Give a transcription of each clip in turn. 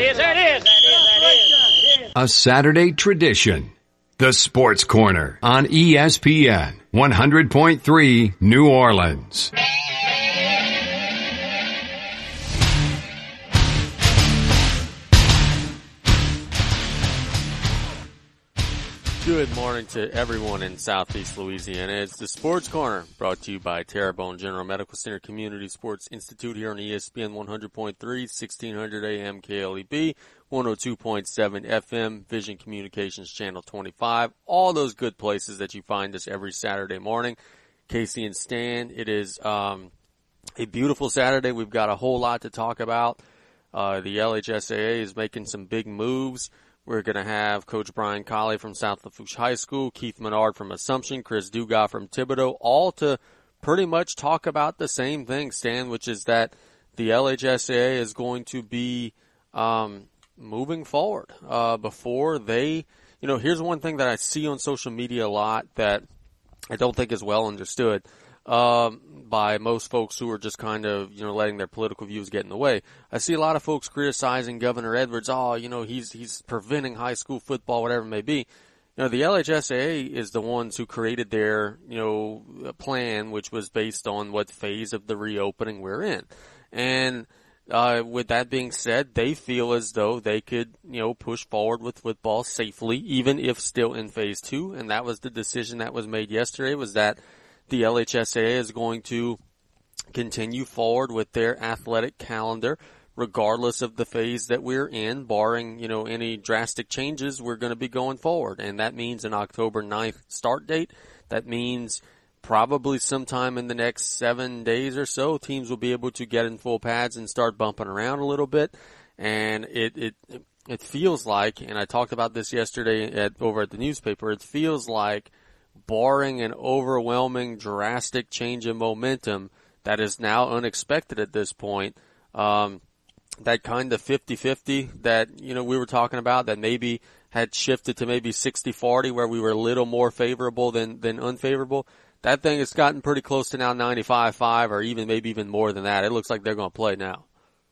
A Saturday tradition. The Sports Corner on ESPN 100.3 New Orleans. Good morning to everyone in Southeast Louisiana. It's the Sports Corner, brought to you by Terrebonne General Medical Center Community Sports Institute here on ESPN 100.3, 1600 AM KLEB, 102.7 FM, Vision Communications Channel 25. All those good places that you find us every Saturday morning. Casey and Stan, it is a beautiful Saturday. We've got a whole lot to talk about. The LHSAA is making some big moves. We're going to have Coach Brian Colley from South Lafourche High School, Keith Menard from Assumption, Chris Dugas from Thibodaux, all to pretty much talk about the same thing, Stan, which is that the LHSAA is going to be moving forward. Before they, here's one thing that I see on social media a lot that I don't think is well understood by most folks who are just kind of, letting their political views get in the way. I see a lot of folks criticizing Governor Edwards. He's preventing high school football, whatever it may be. The LHSAA is the ones who created their, plan, which was based on what phase of the reopening we're in. And, with that being said, they feel as though they could, push forward with football safely, even if still in phase 2. And that was the decision that was made yesterday, was that the LHSAA is going to continue forward with their athletic calendar regardless of the phase that we're in, barring, any drastic changes. We're going to be going forward. And that means an October 9th start date. That means probably sometime in the next 7 days or so, teams will be able to get in full pads and start bumping around a little bit. And it feels like, and I talked about this yesterday over at the newspaper, it feels like, barring an overwhelming, drastic change in momentum that is now unexpected at this point, that kind of 50-50 that, we were talking about that maybe had shifted to maybe 60-40 where we were a little more favorable than unfavorable, that thing has gotten pretty close to now 95-5 or maybe even more than that. It looks like they're going to play now.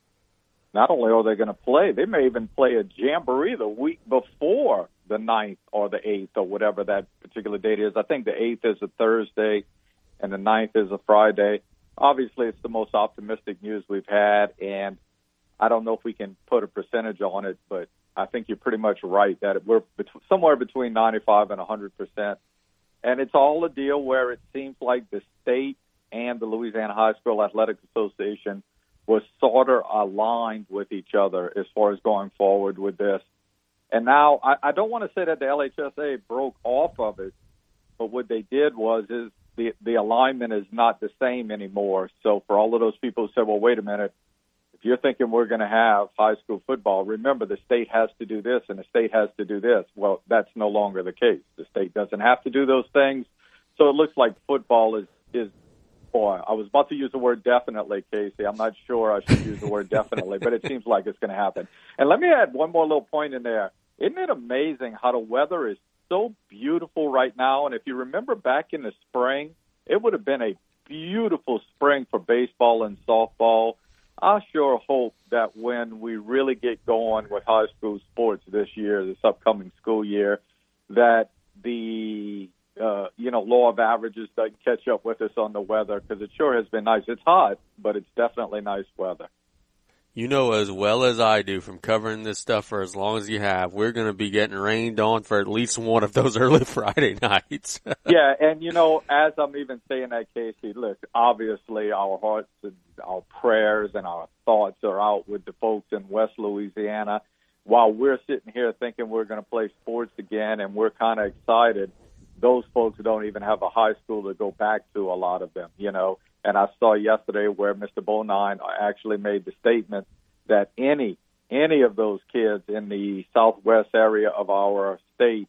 Not only are they going to play, they may even play a jamboree the week before the 9th or the 8th or whatever that particular date is. I think the 8th is a Thursday and the 9th is a Friday. Obviously, it's the most optimistic news we've had, and I don't know if we can put a percentage on it, but I think you're pretty much right that we're somewhere between 95 and 100%. And it's all a deal where it seems like the state and the Louisiana High School Athletic Association was sort of aligned with each other as far as going forward with this. And now I don't want to say that the LHSA broke off of it, but what they did is the alignment is not the same anymore. So for all of those people who said, well, wait a minute, if you're thinking we're going to have high school football, remember the state has to do this and the state has to do this. Well, that's no longer the case. The state doesn't have to do those things. So it looks like football is boy, I was about to use the word definitely, Casey. I'm not sure I should use the word definitely, but it seems like it's going to happen. And let me add one more little point in there. Isn't it amazing how the weather is so beautiful right now? And if you remember back in the spring, it would have been a beautiful spring for baseball and softball. I sure hope that when we really get going with high school sports this year, this upcoming school year, that the law of averages doesn't catch up with us on the weather, because it sure has been nice. It's hot, but it's definitely nice weather. You know as well as I do from covering this stuff for as long as you have, we're going to be getting rained on for at least one of those early Friday nights. Yeah, and as I'm even saying that, Casey, look, obviously our hearts and our prayers and our thoughts are out with the folks in West Louisiana. While we're sitting here thinking we're going to play sports again and we're kind of excited, those folks don't even have a high school to go back to, a lot of them, And I saw yesterday where Mr. Bonine actually made the statement that any of those kids in the southwest area of our state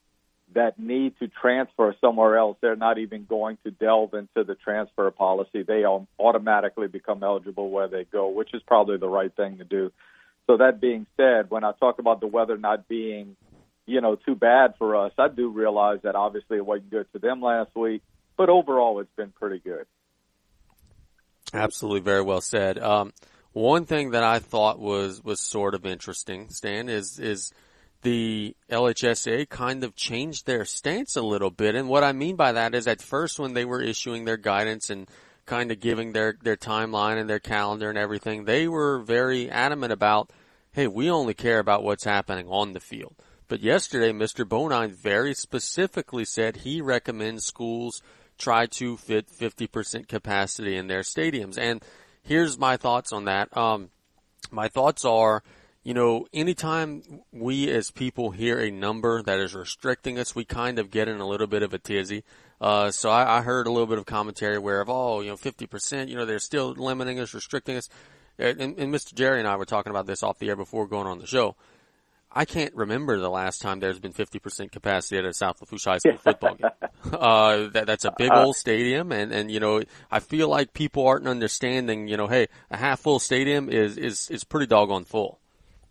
that need to transfer somewhere else, they're not even going to delve into the transfer policy. They automatically become eligible where they go, which is probably the right thing to do. So that being said, when I talk about the weather not being too bad for us, I do realize that obviously it wasn't good for them last week, but overall it's been pretty good. Absolutely, very well said. one thing that I thought was sort of interesting, Stan, is the LHSA kind of changed their stance a little bit. And what I mean by that is at first when they were issuing their guidance and kind of giving their timeline and their calendar and everything, they were very adamant about, hey, we only care about what's happening on the field. But yesterday, Mr. Bonine very specifically said he recommends schools try to fit 50% capacity in their stadiums. And here's my thoughts on that. My thoughts are, anytime we as people hear a number that is restricting us, we kind of get in a little bit of a tizzy. So I heard a little bit of commentary where 50%, they're still limiting us, restricting us. And Mr. Jerry and I were talking about this off the air before going on the show. I can't remember the last time there's been 50% capacity at a South Lafourche High School football game. That's a big old stadium, and I feel like people aren't understanding, hey, a half full stadium is pretty doggone full.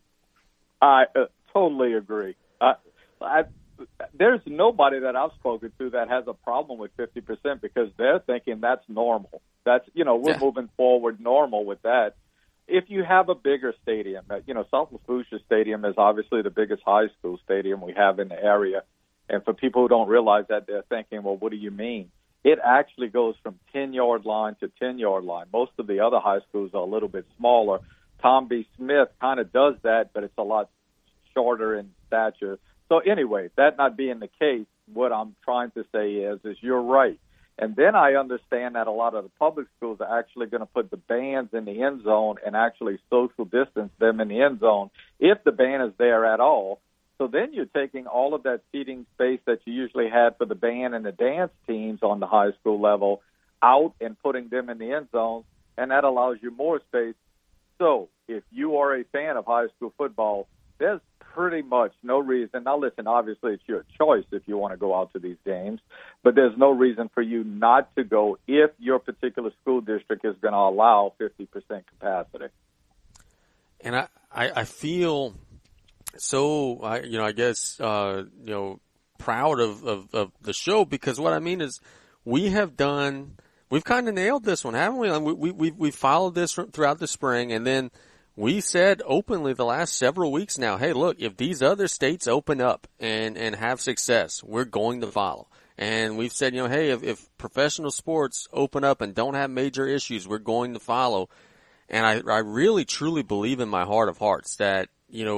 I totally agree. There's nobody that I've spoken to that has a problem with 50% because they're thinking that's normal. That's, we're moving forward normal with that. If you have a bigger stadium, South Lafourche Stadium is obviously the biggest high school stadium we have in the area. And for people who don't realize that, they're thinking, well, what do you mean? It actually goes from 10-yard line to 10-yard line. Most of the other high schools are a little bit smaller. Tom B. Smith kind of does that, but it's a lot shorter in stature. So anyway, that not being the case, what I'm trying to say is you're right. And then I understand that a lot of the public schools are actually going to put the bands in the end zone and actually social distance them in the end zone if the band is there at all. So then you're taking all of that seating space that you usually had for the band and the dance teams on the high school level out and putting them in the end zone, and that allows you more space. So if you are a fan of high school football, there's pretty much no reason. Now, listen, obviously it's your choice if you want to go out to these games, but there's no reason for you not to go if your particular school district is going to allow 50% capacity. And I feel so, I guess, proud of the show because what I mean is we've kind of nailed this one, haven't we? We followed this throughout the spring, and then we said openly the last several weeks now, hey, look, if these other states open up and have success, we're going to follow. And we've said, hey, if professional sports open up and don't have major issues, we're going to follow. And I really, truly believe in my heart of hearts that,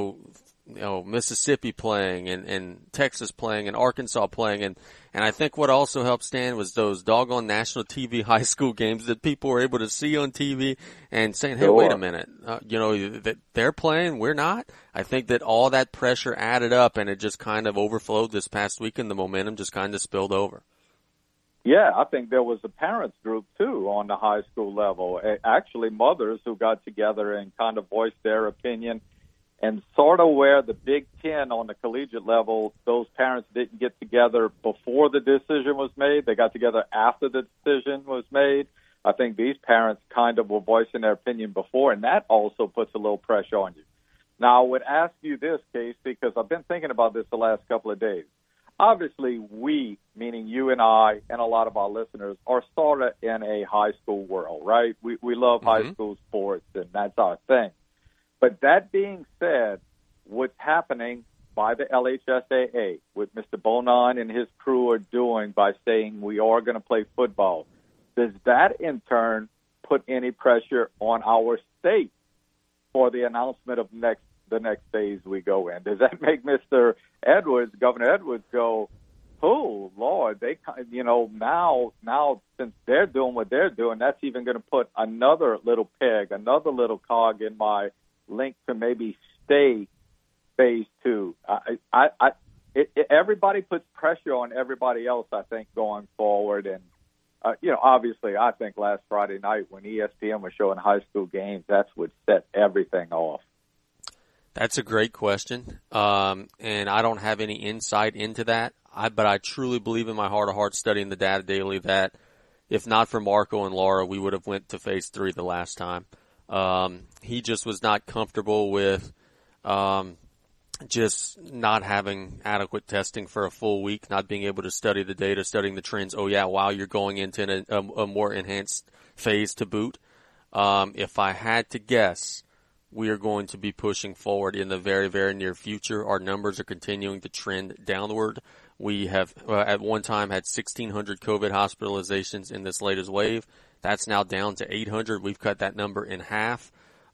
Mississippi playing and Texas playing and Arkansas playing and I think what also helped Stan was those doggone national TV high school games that people were able to see on TV and saying, hey, wait a minute, that they're playing, we're not. I think that all that pressure added up and it just kind of overflowed this past week and the momentum just kind of spilled over. Yeah, I think there was a parents group, too, on the high school level. Actually, mothers who got together and kind of voiced their opinion. And sort of where the Big Ten on the collegiate level, those parents didn't get together before the decision was made. They got together after the decision was made. I think these parents kind of were voicing their opinion before, and that also puts a little pressure on you. Now, I would ask you this, Case, because I've been thinking about this the last couple of days. Obviously, we, meaning you and I and a lot of our listeners, are sort of in a high school world, right? We love high school sports, and that's our thing. But that being said, what's happening by the LHSAA, what Mr. Bonine and his crew are doing by saying we are going to play football, does that in turn put any pressure on our state for the announcement of the next phase we go in? Does that make Mr. Edwards, Governor Edwards, go, oh, Lord, they, now since they're doing what they're doing, that's even going to put another little peg, another little cog in my link to maybe stay phase two. Everybody puts pressure on everybody else, I think, going forward. And, obviously, I think last Friday night when ESPN was showing high school games, that's what set everything off. That's a great question. And I don't have any insight into that. But I truly believe in my heart of hearts studying the data daily that if not for Marco and Laura, we would have went to phase 3 the last time. He just was not comfortable with just not having adequate testing for a full week, not being able to study the data, studying the trends. Oh, yeah, while you're going into a more enhanced phase to boot. If I had to guess, we are going to be pushing forward in the very, very near future. Our numbers are continuing to trend downward. We have at one time had 1,600 COVID hospitalizations in this latest wave. That's now down to 800. We've cut that number in half.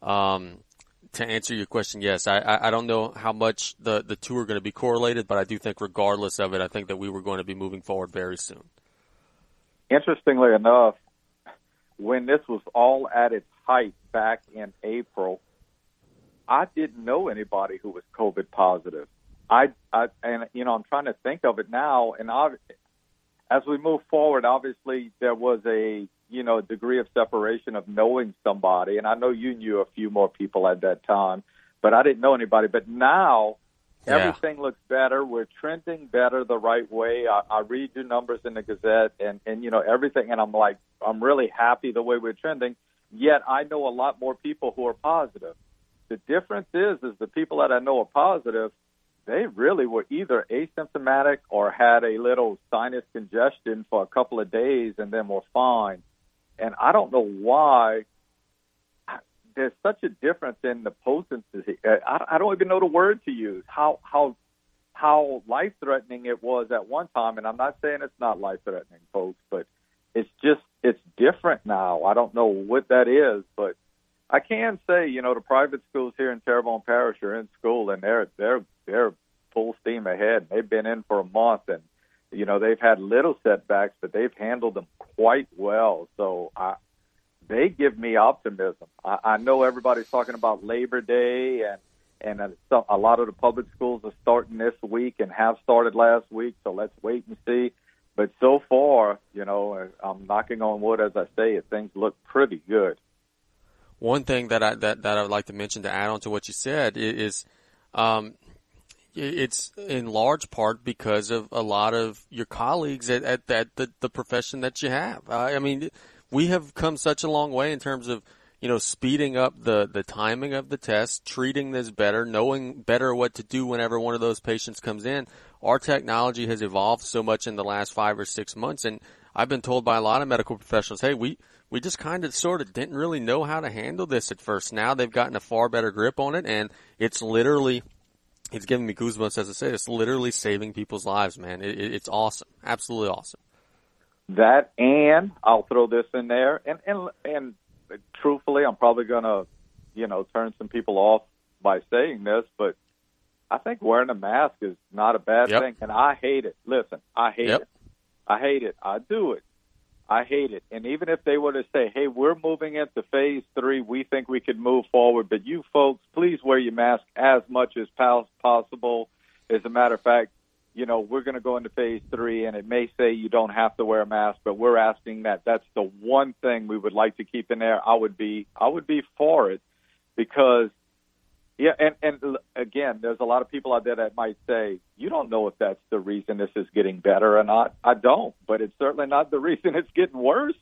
To answer your question, yes, I don't know how much the two are going to be correlated, but I do think regardless of it, I think that we were going to be moving forward very soon. Interestingly enough, when this was all at its height back in April, I didn't know anybody who was COVID positive. I'm trying to think of it now, and as we move forward, obviously there was a degree of separation of knowing somebody, and I know you knew a few more people at that time, but I didn't know anybody. But now everything looks better. We're trending better the right way. I read your numbers in the Gazette and everything, and I'm really happy the way we're trending. Yet I know a lot more people who are positive. The difference is the people that I know are positive, they really were either asymptomatic or had a little sinus congestion for a couple of days and then were fine. And I don't know why there's such a difference in the potency. I don't even know the word to use, how life-threatening it was at one time. And I'm not saying it's not life-threatening, folks, but it's different now. I don't know what that is, but I can say, the private schools here in Terrebonne Parish are in school, and they're full steam ahead. They've been in for a month, and they've had little setbacks, but they've handled them quite well. So they give me optimism. I know everybody's talking about Labor Day, and a lot of the public schools are starting this week and have started last week. So let's wait and see. But so far, I'm knocking on wood as I say it. Things look pretty good. One thing that I would like to mention to add on to what you said is, it's in large part because of a lot of your colleagues at the profession that you have. I mean, we have come such a long way in terms of, speeding up the timing of the test, treating this better, knowing better what to do whenever one of those patients comes in. Our technology has evolved so much in the last 5 or 6 months, and I've been told by a lot of medical professionals, hey, we just kind of sort of didn't really know how to handle this at first. Now they've gotten a far better grip on it, and it's giving me goosebumps as I say. It's literally saving people's lives, man. It's awesome. Absolutely awesome. That, and I'll throw this in there, and truthfully, I'm probably going to, turn some people off by saying this, but I think wearing a mask is not a bad thing, and I hate it. Listen, I hate it. I hate it. I do it. I hate it. And even if they were to say, hey, we're moving into phase 3, we think we could move forward, but you folks, please wear your mask as much as possible. As a matter of fact, we're going to go into phase 3, and it may say you don't have to wear a mask, but we're asking that. That's the one thing we would like to keep in there. I would be for it because, and again, there's a lot of people out there that might say, you don't know if that's the reason this is getting better or not. I don't, but it's certainly not the reason it's getting worse,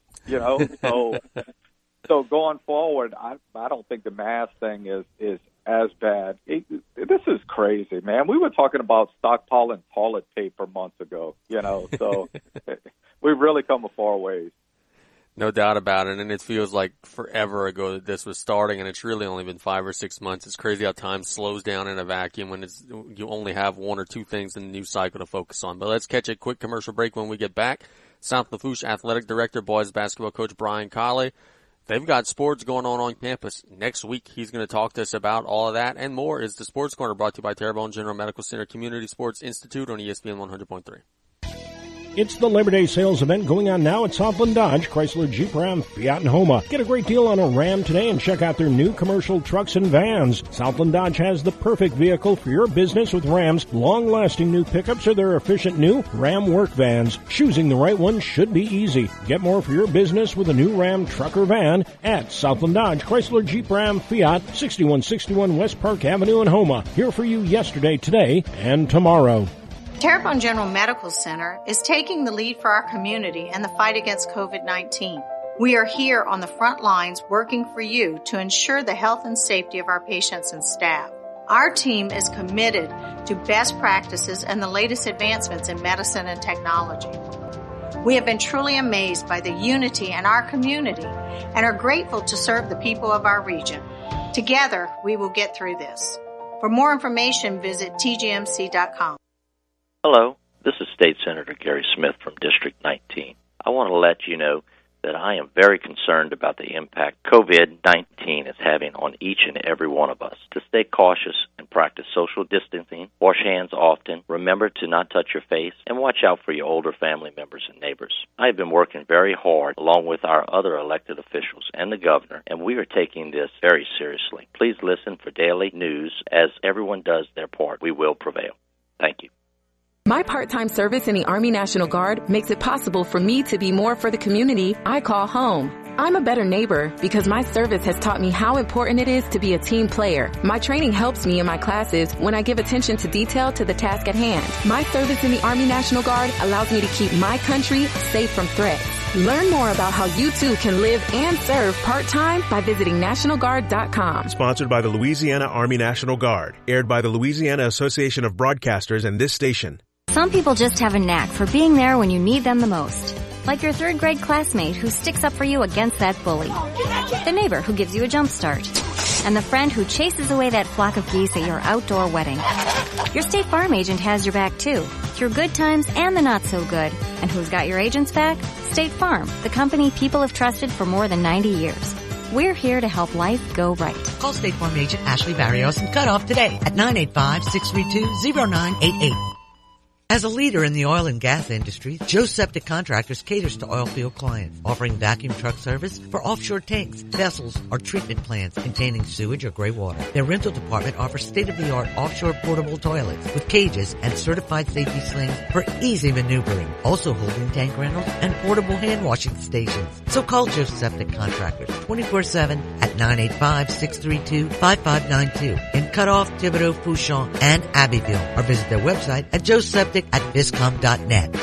So going forward, I don't think the mask thing is as bad. This is crazy, man. We were talking about stockpiling toilet paper months ago, so we've really come a far ways. No doubt about it, and it feels like forever ago that this was starting, and it's really only been 5 or 6 months. It's crazy how time slows down in a vacuum when you only have 1 or 2 things in the news cycle to focus on. But let's catch a quick commercial break. When we get back, South Lafourche Athletic Director, boys basketball coach Brian Colley. They've got sports going on campus. Next week, he's going to talk to us about all of that and more. Is the Sports Corner, brought to you by Terrebonne General Medical Center Community Sports Institute on ESPN 100.3. It's the Labor Day sales event going on now at Southland Dodge, Chrysler, Jeep, Ram, Fiat, and Homa. Get a great deal on a Ram today and check out their new commercial trucks and vans. Southland Dodge has the perfect vehicle for your business with Ram's long-lasting new pickups or their efficient new Ram work vans. Choosing the right one should be easy. Get more for your business with a new Ram truck or van at Southland Dodge, Chrysler, Jeep, Ram, Fiat, 6161 West Park Avenue in Homa. Here for you yesterday, today, and tomorrow. Terrebonne General Medical Center is taking the lead for our community in the fight against COVID-19. We are here on the front lines working for you to ensure the health and safety of our patients and staff. Our team is committed to best practices and the latest advancements in medicine and technology. We have been truly amazed by the unity in our community and are grateful to serve the people of our region. Together, we will get through this. For more information, visit tgmc.com. Hello, this is State Senator Gary Smith from District 19. I want to let you know that I am very concerned about the impact COVID-19 is having on each and every one of us. To stay cautious and practice social distancing, wash hands often, remember to not touch your face, and watch out for your older family members and neighbors. I have been working very hard along with our other elected officials and the governor, and we are taking this very seriously. Please listen for daily news. As everyone does their part, we will prevail. Thank you. My part-time service in the Army National Guard makes it possible for me to be more for the community I call home. I'm a better neighbor because my service has taught me how important it is to be a team player. My training helps me in my classes when I give attention to detail to the task at hand. My service in the Army National Guard allows me to keep my country safe from threats. Learn more about how you too can live and serve part-time by visiting NationalGuard.com. Sponsored by the Louisiana Army National Guard. Aired by the Louisiana Association of Broadcasters and this station. Some people just have a knack for being there when you need them the most. Like your third grade classmate who sticks up for you against that bully. The neighbor who gives you a jump start. And the friend who chases away that flock of geese at your outdoor wedding. Your State Farm agent has your back too, through good times and the not so good. And who's got your agent's back? State Farm, the company people have trusted for more than 90 years. We're here to help life go right. Call State Farm agent Ashley Barrios and cut off today at 985-632-0988. As a leader in the oil and gas industry, Joe Septic Contractors caters to oil field clients, offering vacuum truck service for offshore tanks, vessels, or treatment plants containing sewage or gray water. Their rental department offers state-of-the-art offshore portable toilets with cages and certified safety slings for easy maneuvering, also holding tank rentals and portable hand washing stations. So call Joe Septic Contractors 24/7 at 985-632-5592 in Cutoff, Thibodaux, Fouchon, and Abbeville, or visit their website at joeseptic@viscom.net.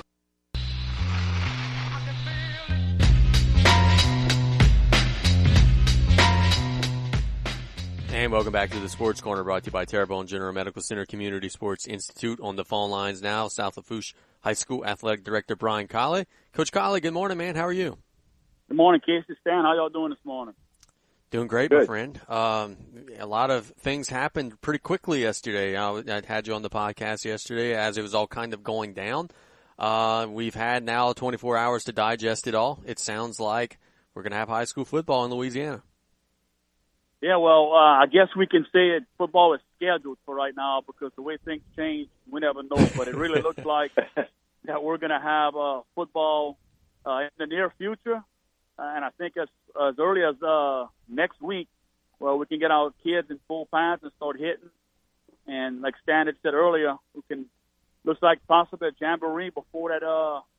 And welcome back to the Sports Corner, brought to you by Terrebonne General Medical Center Community Sports Institute. On the phone lines now, South Lafourche High School Athletic Director Brian Colley. Coach Colley, good morning, man. How are you? Good morning, Casey. Stan, how y'all doing this morning? Doing great, Good. my friend. A lot of things happened pretty quickly yesterday. I had you on the podcast yesterday as it was all kind of going down. We've had now 24 hours to digest it all. It sounds like we're going to have high school football in Louisiana. Yeah, well, I guess we can say that football is scheduled for right now because the way things change, we never know. But it really looks like that we're going to have football in the near future. And I think as early as next week, well, we can get our kids in full pads and start hitting. And like Stan had said earlier, we can looks like possibly a jamboree before that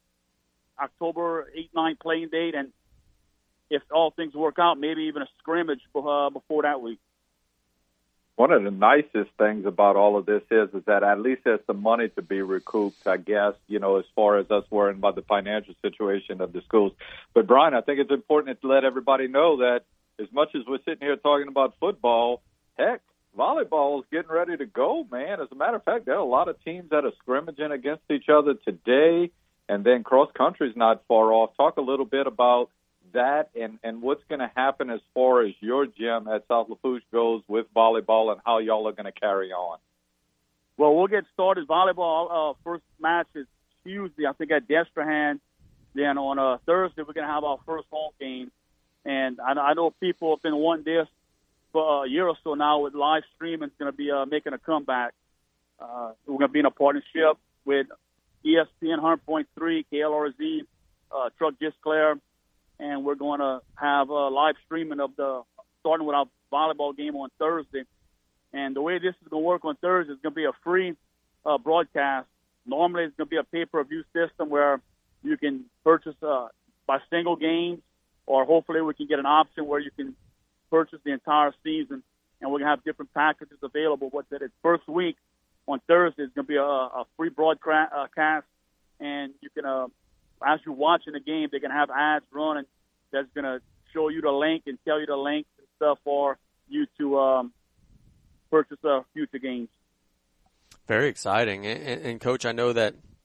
October 8-9 playing date. And if all things work out, maybe even a scrimmage before that week. One of the nicest things about all of this is that at least there's some money to be recouped, I guess, as far as us worrying about the financial situation of the schools. But, Brian, I think it's important to let everybody know that as much as we're sitting here talking about football, heck, volleyball is getting ready to go, man. As a matter of fact, there are a lot of teams that are scrimmaging against each other today, and then cross-country is not far off. Talk a little bit about that and what's going to happen as far as your gym at South Lafourche goes with volleyball and how y'all are going to carry on. Well, we'll get started. Volleyball, first match is Tuesday, I think, at Destrehan. Then on Thursday, we're going to have our first home game. And I know people have been wanting this for a year or so now with live streaming. It's going to be making a comeback. We're going to be in a partnership with ESPN 100.3, KLRZ, Truck Gisclair, and we're going to have live streaming of starting with our volleyball game on Thursday. And the way this is going to work on Thursday is going to be a free broadcast. Normally, it's going to be a pay-per-view system where you can purchase by single games, or hopefully we can get an option where you can purchase the entire season, and we're going to have different packages available. But that its first week on Thursday is going to be a free broadcast, and you can, as you're watching the game, they're going to have ads running that's going to show you the link and tell you the links and stuff for you to purchase future games. Very exciting. And Coach, I know that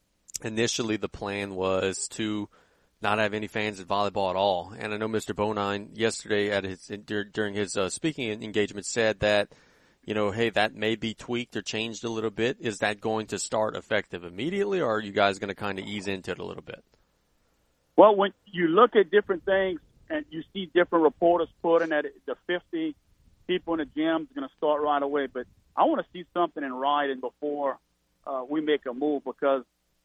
initially the plan was to not have any fans at volleyball at all. And I know Mr. Bonine yesterday during his speaking engagement said that, hey, that may be tweaked or changed a little bit. Is that going to start effective immediately, or are you guys going to kind of ease into it a little bit? Well, when you look at different things and you see different reporters putting that the 50 people in the gym is going to start right away, but I want to see something in writing before we make a move, because,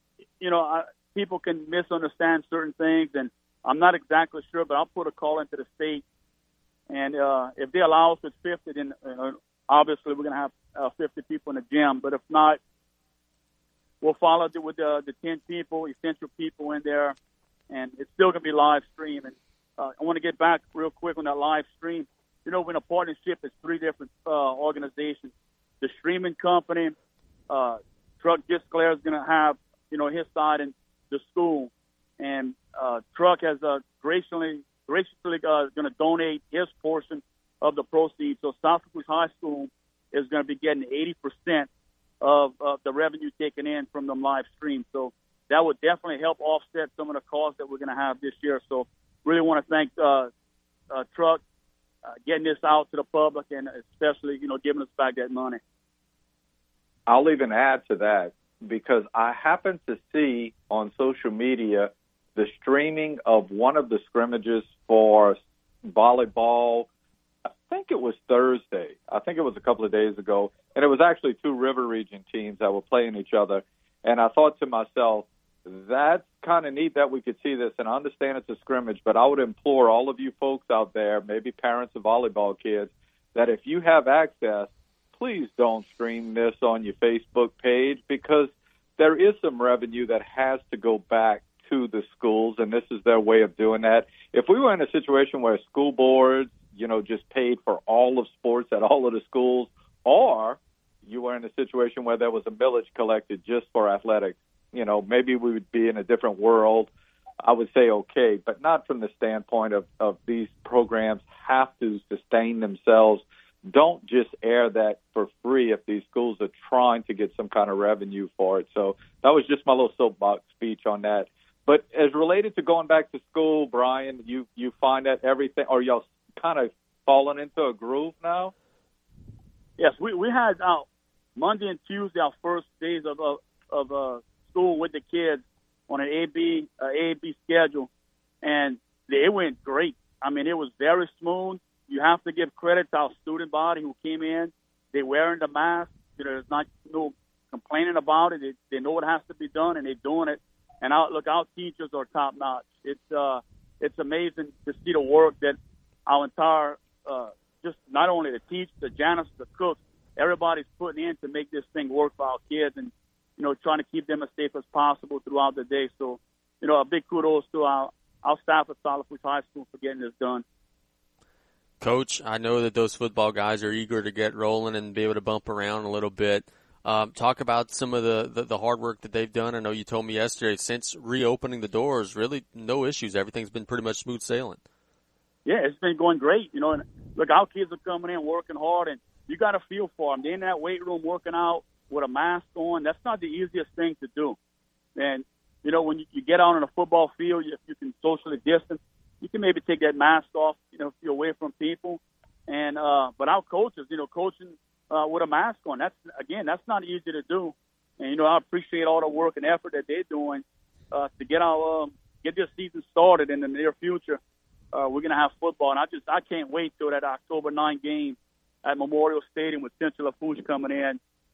people can misunderstand certain things, and I'm not exactly sure, but I'll put a call into the state. And if they allow us with 50, then obviously we're going to have 50 people in the gym. But if not, we'll follow it with the 10 people, essential people in there, and it's still going to be live stream. And I want to get back real quick on that live stream. We're in a partnership, it's 3 different organizations. The streaming company, Truck Gisclair is going to have, his side, and the school. And Truck has graciously going to donate his portion of the proceeds. So South Lafourche High School is going to be getting 80% of the revenue taken in from them live streams. So that would definitely help offset some of the costs that we're going to have this year. So really want to thank Truck getting this out to the public, and especially, giving us back that money. I'll even add to that, because I happened to see on social media the streaming of one of the scrimmages for volleyball. I think it was Thursday. I think it was a couple of days ago. And it was actually 2 River Region teams that were playing each other. And I thought to myself, that's kind of neat that we could see this. And I understand it's a scrimmage, but I would implore all of you folks out there, maybe parents of volleyball kids, that if you have access, please don't stream this on your Facebook page, because there is some revenue that has to go back to the schools, and this is their way of doing that. If we were in a situation where school boards, just paid for all of sports at all of the schools, or you were in a situation where there was a millage collected just for athletics, maybe we would be in a different world. I would say okay, but not from the standpoint of these programs have to sustain themselves. Don't just air that for free if these schools are trying to get some kind of revenue for it. So that was just my little soapbox speech on that. But as related to going back to school, Brian, you find that everything, or y'all kind of fallen into a groove now? Yes, we had Monday and Tuesday, our first days of school with the kids on an A-B schedule, and it went great. I mean, it was very smooth. You have to give credit to our student body who came in. They're wearing the mask. There's not no complaining about it. They know what has to be done, and they're doing it. And our teachers are top notch. It's amazing to see the work that our entire, just not only the teachers, the janitors, the cooks, everybody's putting in to make this thing work for our kids, and trying to keep them as safe as possible throughout the day. So, a big kudos to our staff at South Lafourche High School for getting this done. Coach, I know that those football guys are eager to get rolling and be able to bump around a little bit. Talk about some of the hard work that they've done. I know you told me yesterday, since reopening the doors, really no issues. Everything's been pretty much smooth sailing. Yeah, it's been going great. And look, our kids are coming in working hard, and you got to feel for them. They're in that weight room working out with a mask on. That's not the easiest thing to do. And, when you get out on a football field, if you can socially distance, you can maybe take that mask off, if you're away from people. And but our coaches, coaching with a mask on, that's not easy to do. And I appreciate all the work and effort that they're doing to get this season started in the near future. We're gonna have football, and I can't wait till that October 9 game at Memorial Stadium with Central Lafourche coming in.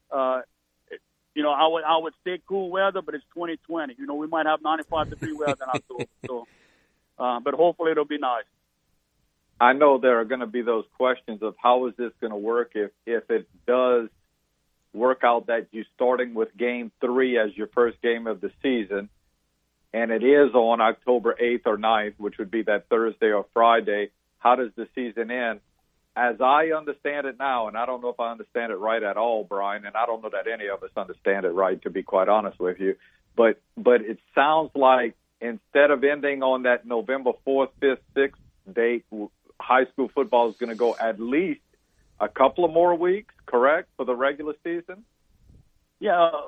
I would say cool weather, but it's 2020. We might have 95-degree weather in October. So. But hopefully it'll be nice. I know there are going to be those questions of how is this going to work if it does work out that you're starting with Game 3 as your first game of the season, and it is on October 8th or 9th, which would be that Thursday or Friday. How does the season end? As I understand it now, and I don't know if I understand it right at all, Brian, and I don't know that any of us understand it right, to be quite honest with you, but it sounds like instead of ending on that November 4th, 5th, 6th date, high school football is going to go at least a couple of more weeks, correct, for the regular season? Yeah,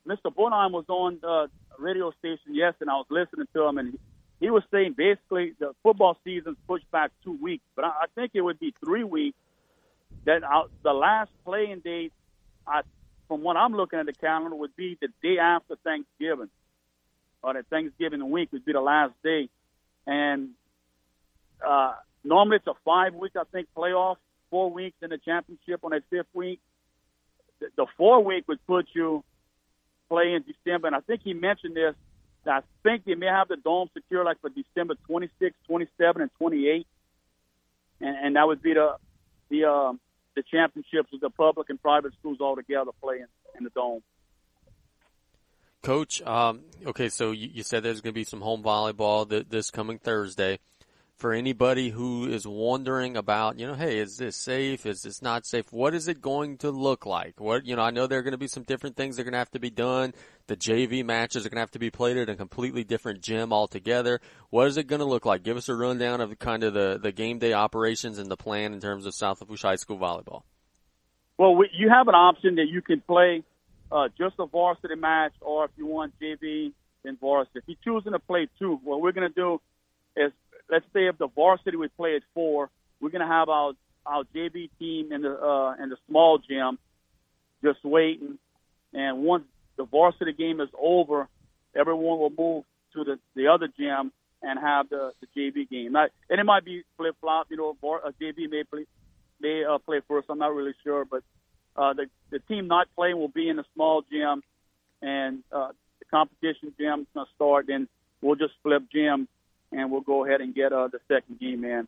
Mr. Bonheim was on the radio station yesterday, and I was listening to him, and he was saying basically the football season's pushed back 2 weeks, but I think it would be 3 weeks. That the last playing date, from what I'm looking at the calendar, would be the day after Thanksgiving, or the Thanksgiving week would be the last day. And normally it's a 5-week, I think, playoff, 4 weeks in the championship on that 5th week. The 4 week would put you play in December, and I think he mentioned this. I think they may have the dome secure like for December 26, 27, and 28, and that would be the championships with the public and private schools all together playing in the dome. Coach, okay, so you said there's going to be some home volleyball this coming Thursday. For anybody who is wondering about, hey, is this safe? Is this not safe? What is it going to look like? I know there are going to be some different things that are going to have to be done. The JV matches are going to have to be played at a completely different gym altogether. What is it going to look like? Give us a rundown of kind of the game day operations and the plan in terms of South Lafourche High School volleyball. Well, you have an option that you can play just a varsity match, or if you want JV, then varsity. If you're choosing to play two, what we're going to do is, let's say if the varsity we play at 4, we're going to have our JV team in the small gym just waiting. And once the varsity game is over, everyone will move to the other gym and have the JV game. And it might be flip-flop, a JV may play first. I'm not really sure. But the team not playing will be in the small gym, and the competition gym is going to start. Then we'll just flip gyms, and we'll go ahead and get the second game in.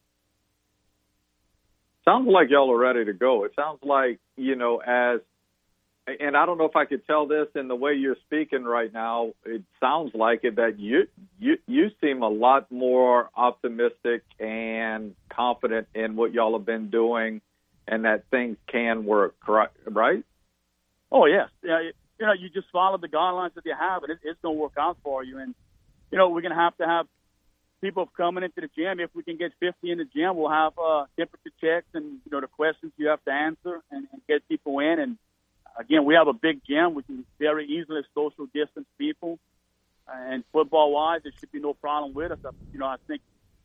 Sounds like y'all are ready to go. It sounds like, and I don't know if I could tell this in the way you're speaking right now. It sounds like it that you seem a lot more optimistic and confident in what y'all have been doing, and that things can work, correct, right? Oh, yes. You just follow the guidelines that you have, and it's going to work out for you. And, we're going to have people coming into the gym. If we can get 50 in the gym, we'll have temperature checks and, the questions you have to answer and get people in. And, again, we have a big gym. We can very easily social distance people. And football-wise, there should be no problem with us. I think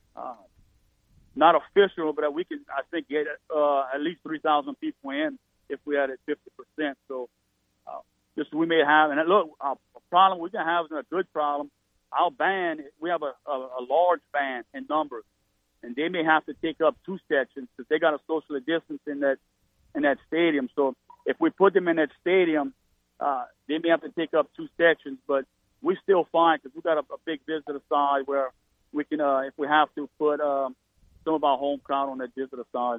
not official, but we can, I think, get at least 3,000 people in if we had it 50%. So just we may have, and look, a problem we're going to have is a good problem. Our band, we have a large band in numbers, and they may have to take up 2 sections because they got to socially distance in that stadium. So if we put them in that stadium, they may have to take up 2 sections, but we still fine because we got a big visitor side where we can, if we have to, put some of our home crowd on that visitor side.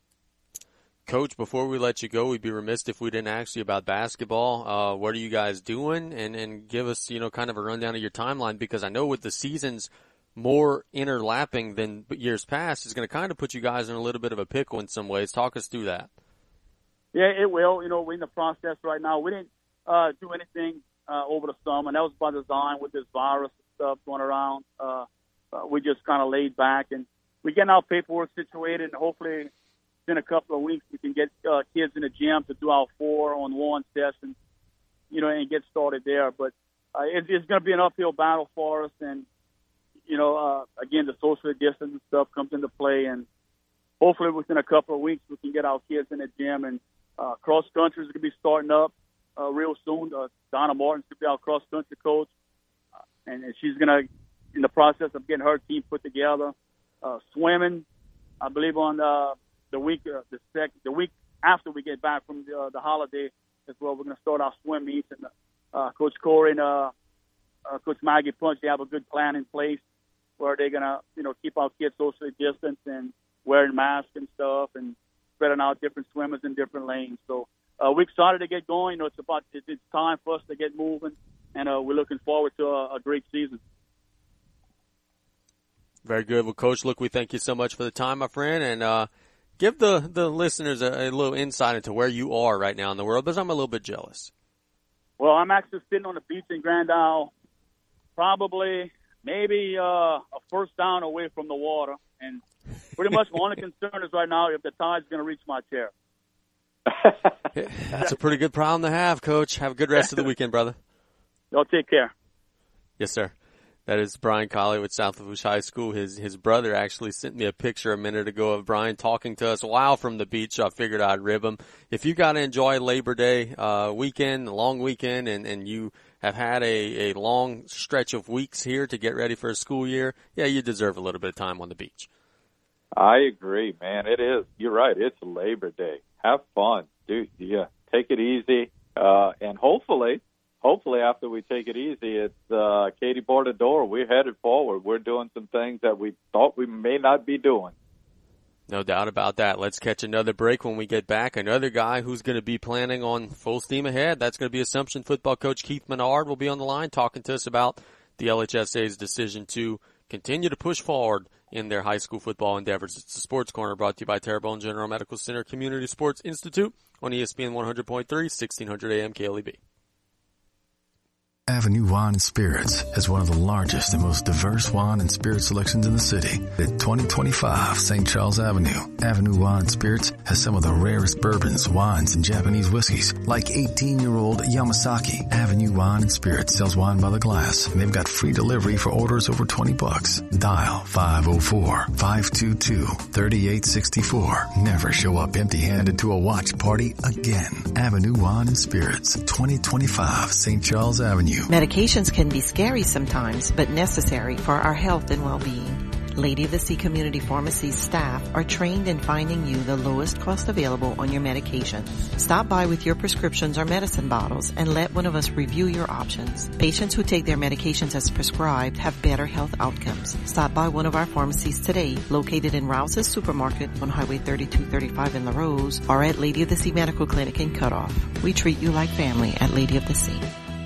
Coach, before we let you go, we'd be remiss if we didn't ask you about basketball. What are you guys doing? And give us, kind of a rundown of your timeline, because I know with the seasons more interlapping than years past, it's going to kind of put you guys in a little bit of a pickle in some ways. Talk us through that. Yeah, it will. We're in the process right now. We didn't do anything over the summer, and that was by design with this virus and stuff going around. We just kind of laid back, and we're getting our paperwork situated, and hopefully in a couple of weeks we can get kids in the gym to do our 4-on-1 sessions, and get started there. But it's going to be an uphill battle for us, and again, the social distance and stuff comes into play, and hopefully within a couple of weeks we can get our kids in the gym. And cross country is going to be starting up real soon. Donna Martin's going to be our cross country coach, and she's going to, in the process of getting her team put together. Swimming, I believe on the week after we get back from the holiday as well, we're going to start our swim meets. And Coach Corey and Coach Maggie Punch, they have a good plan in place where they're going to, keep our kids socially distanced and wearing masks and stuff and spreading out different swimmers in different lanes. So we're excited to get going. It's time for us to get moving, and we're looking forward to a great season. Very good. Well, Coach, look, we thank you so much for the time, my friend, and give the listeners a little insight into where you are right now in the world, because I'm a little bit jealous. Well, I'm actually sitting on the beach in Grand Isle, probably maybe a first down away from the water, and pretty much my only concern is right now if the tide's going to reach my chair. That's a pretty good problem to have, Coach. Have a good rest of the weekend, brother. Y'all take care. Yes, sir. That is Brian Colley with South Lafourche High School. His brother actually sent me a picture a minute ago of Brian talking to us while from the beach, so I figured I'd rib him. If you got to enjoy Labor Day weekend, a long weekend, and you have had a long stretch of weeks here to get ready for a school year, yeah, you deserve a little bit of time on the beach. I agree, man. It is. You're right. It's Labor Day. Have fun, dude. Yeah, take it easy, and hopefully after we take it easy, it's Katie Bordador. We're headed forward. We're doing some things that we thought we may not be doing. No doubt about that. Let's catch another break when we get back. Another guy who's going to be planning on full steam ahead. That's going to be Assumption football coach Keith Menard will be on the line talking to us about the LHSA's decision to continue to push forward in their high school football endeavors. It's the Sports Corner brought to you by Terrebonne General Medical Center Community Sports Institute on ESPN 100.3, 1600 AM KLEB. Avenue Wine and Spirits has one of the largest and most diverse wine and spirit selections in the city. At 2025 St. Charles Avenue, Avenue Wine and Spirits has some of the rarest bourbons, wines, and Japanese whiskeys, like 18-year-old Yamasaki. Avenue Wine and Spirits sells wine by the glass, and they've got free delivery for orders over $20. Dial 504-522-3864. Never show up empty-handed to a watch party again. Avenue Wine and Spirits, 2025 St. Charles Avenue. Medications can be scary sometimes, but necessary for our health and well-being. Lady of the Sea Community Pharmacy's staff are trained in finding you the lowest cost available on your medications. Stop by with your prescriptions or medicine bottles and let one of us review your options. Patients who take their medications as prescribed have better health outcomes. Stop by one of our pharmacies today, located in Rouse's Supermarket on Highway 3235 in La Rose, or at Lady of the Sea Medical Clinic in Cutoff. We treat you like family at Lady of the Sea.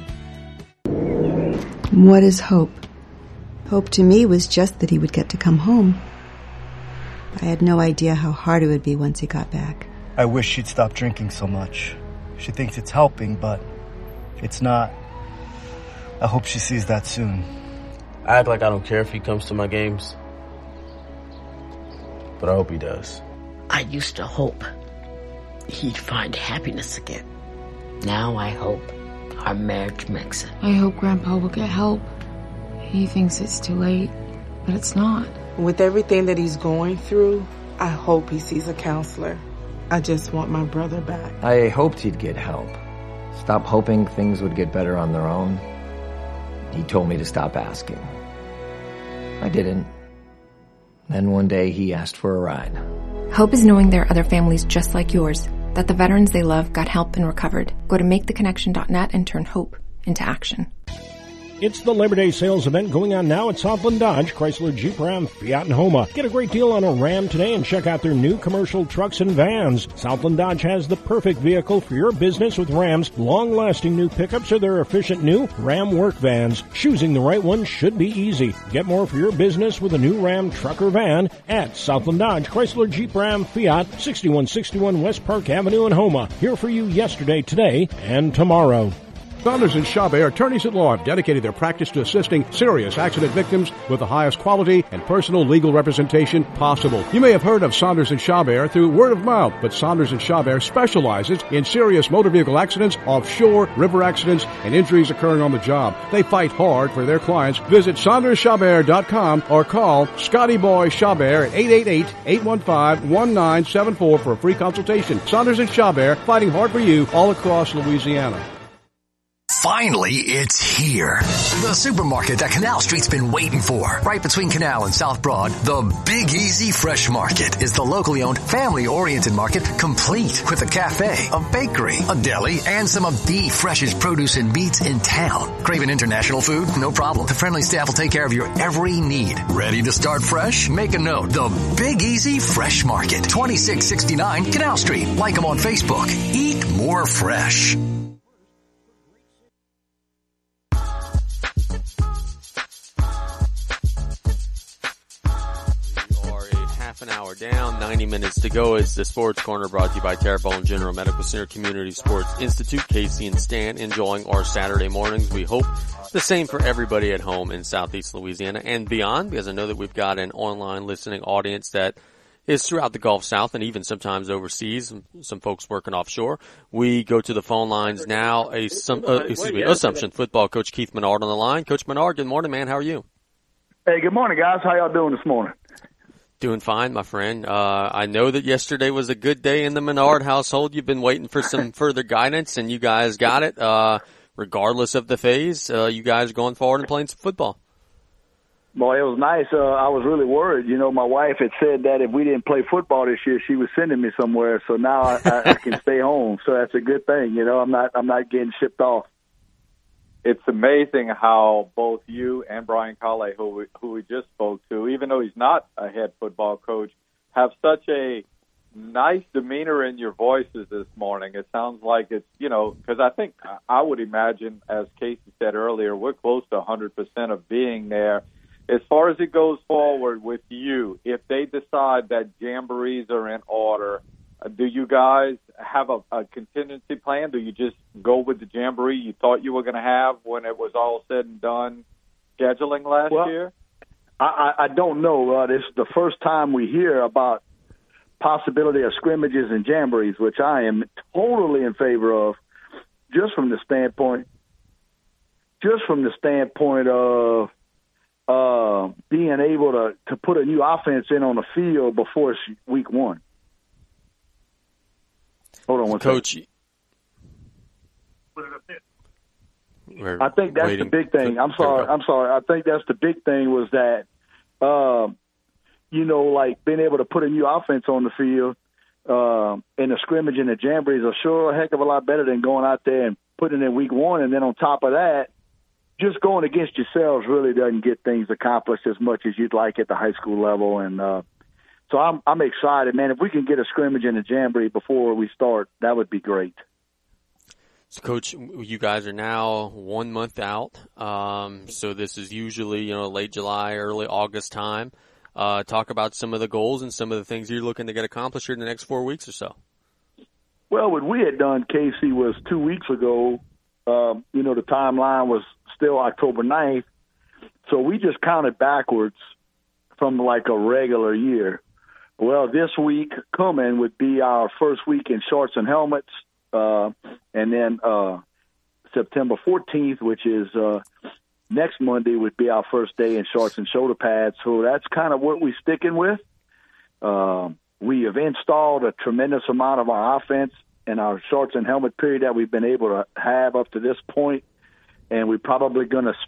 What is hope? Hope to me was just that he would get to come home. I had no idea how hard it would be once he got back. I wish she'd stop drinking so much. She thinks it's helping, but it's not. I hope she sees that soon. I act like I don't care if he comes to my games, but I hope he does. I used to hope he'd find happiness again. Now I hope our marriage makes it. I hope Grandpa will get help. He thinks it's too late, but it's not. With everything that he's going through, I hope he sees a counselor. I just want my brother back. I hoped he'd get help. Stop hoping things would get better on their own. He told me to stop asking. I didn't. Then one day he asked for a ride. Hope is knowing there are other families just like yours, that the veterans they love got help and recovered. Go to maketheconnection.net and turn hope into action. It's the Labor Day sales event going on now at Southland Dodge, Chrysler, Jeep, Ram, Fiat, and Homa. Get a great deal on a Ram today and check out their new commercial trucks and vans. Southland Dodge has the perfect vehicle for your business with Ram's long-lasting new pickups or their efficient new Ram work vans. Choosing the right one should be easy. Get more for your business with a new Ram truck or van at Southland Dodge, Chrysler, Jeep, Ram, Fiat, 6161 West Park Avenue in Homa. Here for you yesterday, today, and tomorrow. Saunders and Chabert, attorneys at law, have dedicated their practice to assisting serious accident victims with the highest quality and personal legal representation possible. You may have heard of Saunders and Chabert through word of mouth, but Saunders and Chabert specializes in serious motor vehicle accidents, offshore, river accidents, and injuries occurring on the job. They fight hard for their clients. Visit SaundersChabert.com or call Scotty Boy Chabert at 888-815-1974 for a free consultation. Saunders and Chabert, fighting hard for you all across Louisiana. Finally, it's here. The supermarket that Canal Street's been waiting for. Right between Canal and South Broad, the Big Easy Fresh Market is the locally owned, family-oriented market, complete with a cafe, a bakery, a deli, and some of the freshest produce and meats in town. Craving international food? No problem. The friendly staff will take care of your every need. Ready to start fresh? Make a note. The Big Easy Fresh Market, 2669 Canal Street. Like them on Facebook. Eat more fresh. An hour down, 90 minutes to go. Is the Sports Corner brought to you by Terrebonne General Medical Center Community Sports Institute. Casey and Stan enjoying our Saturday mornings. We hope the same for everybody at home in Southeast Louisiana and beyond, because I know that we've got an online listening audience that is throughout the Gulf South and even sometimes overseas, some folks working offshore. We go to the phone lines now. Assumption football coach Keith Menard on the line. Coach Menard, good morning, man. How are you? Hey, good morning, guys. How y'all doing this morning? Doing fine, my friend. I know that yesterday was a good day in the Menard household. You've been waiting for some further guidance, and you guys got it. Regardless of the phase, you guys going forward and playing some football. Boy, it was nice. I was really worried. You know, my wife had said that if we didn't play football this year, she was sending me somewhere. So now I can stay home. So that's a good thing. You know, I'm not getting shipped off. It's amazing how both you and Brian Colley, who we just spoke to, even though he's not a head football coach, have such a nice demeanor in your voices this morning. It sounds like it's, you know, because I think I would imagine, as Casey said earlier, we're close to 100% of being there. As far as it goes forward with you, if they decide that jamborees are in order, do you guys have a contingency plan? Do you just go with the jamboree you thought you were going to have when it was all said and done scheduling last year? I don't know. This is the first time we hear about possibility of scrimmages and jamborees, which I am totally in favor of, just from the standpoint of being able to put a new offense in on the field before it's week one. Hold on one Coach. I think that's the big thing. I'm sorry. I think that's the big thing was that, you know, like being able to put a new offense on the field in the scrimmage and the jamborees are sure a heck of a lot better than going out there and putting it in week one. And then on top of that, just going against yourselves really doesn't get things accomplished as much as you'd like at the high school level. And so I'm excited, man. If we can get a scrimmage and a jamboree before we start, that would be great. So, Coach, you guys are now 1 month out. So this is usually, you know, late July, early August time. Talk about some of the goals and some of the things you're looking to get accomplished here in the next 4 weeks or so. Well, what we had done, Casey, was 2 weeks ago. You know, the timeline was still October 9th. So we just counted backwards from like a regular year. Well, this week coming would be our first week in shorts and helmets. And then September 14th, which is next Monday, would be our first day in shorts and shoulder pads. So that's kind of what we're sticking with. We have installed a tremendous amount of our offense in our shorts and helmet period that we've been able to have up to this point. And we're probably going to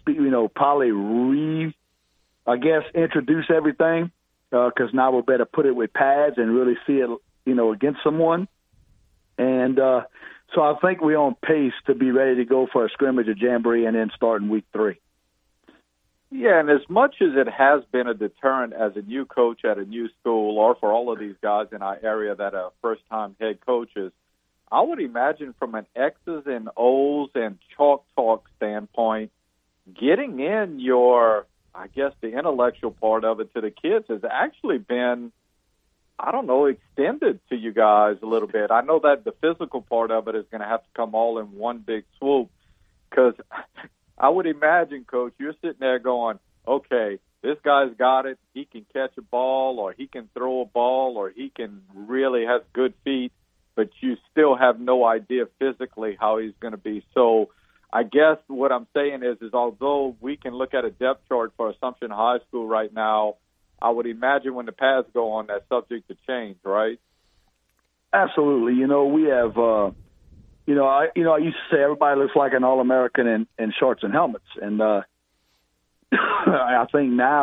introduce everything because now we're better put it with pads and really see it, you know, against someone. And so I think we're on pace to be ready to go for a scrimmage, a jamboree, and then start in week 3. Yeah, and as much as it has been a deterrent as a new coach at a new school or for all of these guys in our area that are first-time head coaches, I would imagine from an X's and O's and chalk talk standpoint, getting in your, I guess, the intellectual part of it to the kids has actually been, I don't know, extended to you guys a little bit. I know that the physical part of it is going to have to come all in one big swoop because I would imagine, Coach, you're sitting there going, okay, this guy's got it. He can catch a ball or he can throw a ball or he can really has good feet, but you still have no idea physically how he's going to be. So I guess what I'm saying is although we can look at a depth chart for Assumption High School right now, I would imagine when the pads go on, that's subject to change, right? Absolutely. You know, we have, I used to say everybody looks like an All-American in shorts and helmets. And I think now,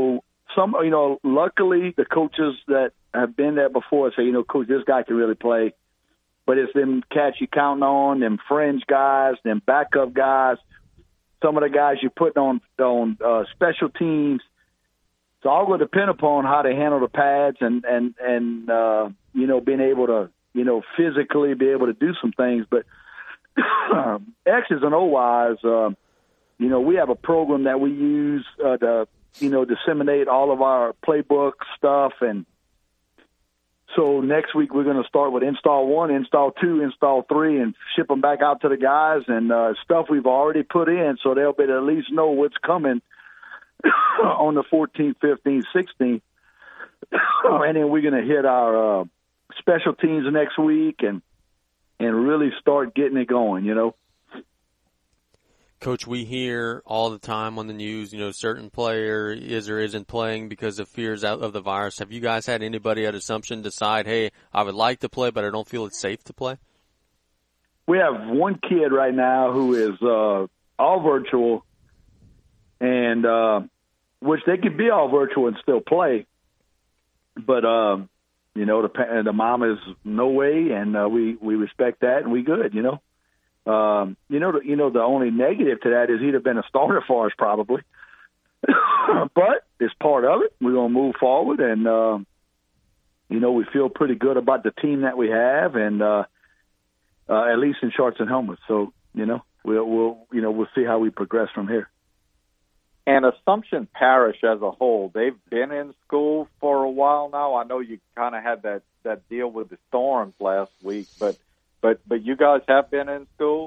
luckily the coaches that have been there before say, Coach, this guy can really play. But it's them cats you counting on, them fringe guys, them backup guys, some of the guys you put on special teams. So all going to depend upon how they handle the pads and being able to, physically be able to do some things. But X's and O-wise, we have a program that we use to, disseminate all of our playbook stuff. And so next week we're going to start with install 1, install 2, install 3, and ship them back out to the guys and stuff we've already put in so they'll be able to at least know what's coming on the 14th, 15th, 16th. and then we're going to hit our special teams next week and really start getting it going, you know. Coach, we hear all the time on the news, you know, certain player is or isn't playing because of fears out of the virus. Have you guys had anybody at Assumption decide, hey, I would like to play, but I don't feel it's safe to play? We have one kid right now who is all virtual, and which they could be all virtual and still play. But, you know, the mom is no way, and we respect that, and we good, you know. The only negative to that is he'd have been a starter for us probably. But it's part of it. We're going to move forward, and, you know, we feel pretty good about the team that we have, and at least in shorts and helmets. So, you know, we'll see how we progress from here. And Assumption Parish as a whole, they've been in school for a while now. I know you kind of had that deal with the storms last week, but you guys have been in school?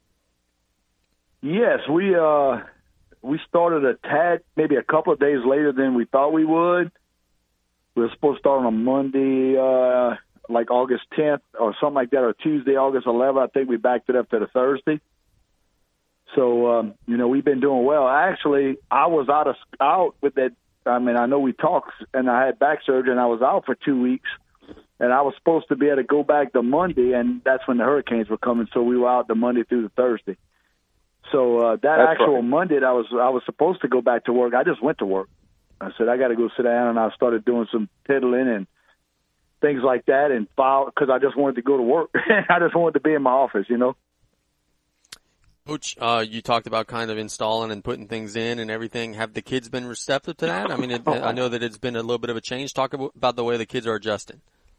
Yes, we started a tad, maybe a couple of days later than we thought we would. We were supposed to start on a Monday, like August 10th or something like that, or Tuesday, August 11th. I think we backed it up to the Thursday. So, you know, we've been doing well. Actually, I was out with that. I mean, I know we talked, and I had back surgery, and I was out for 2 weeks. And I was supposed to be able to go back the Monday, and that's when the hurricanes were coming. So we were out the Monday through the Thursday. So that's actual right. Monday, I was supposed to go back to work. I just went to work. I said I got to go sit down, and I started doing some piddling and things like that, and file because I just wanted to go to work. I just wanted to be in my office, you know. Coach, you talked about kind of installing and putting things in and everything. Have the kids been receptive to that? I mean, I know that it's been a little bit of a change. Talk about the way the kids are adjusting.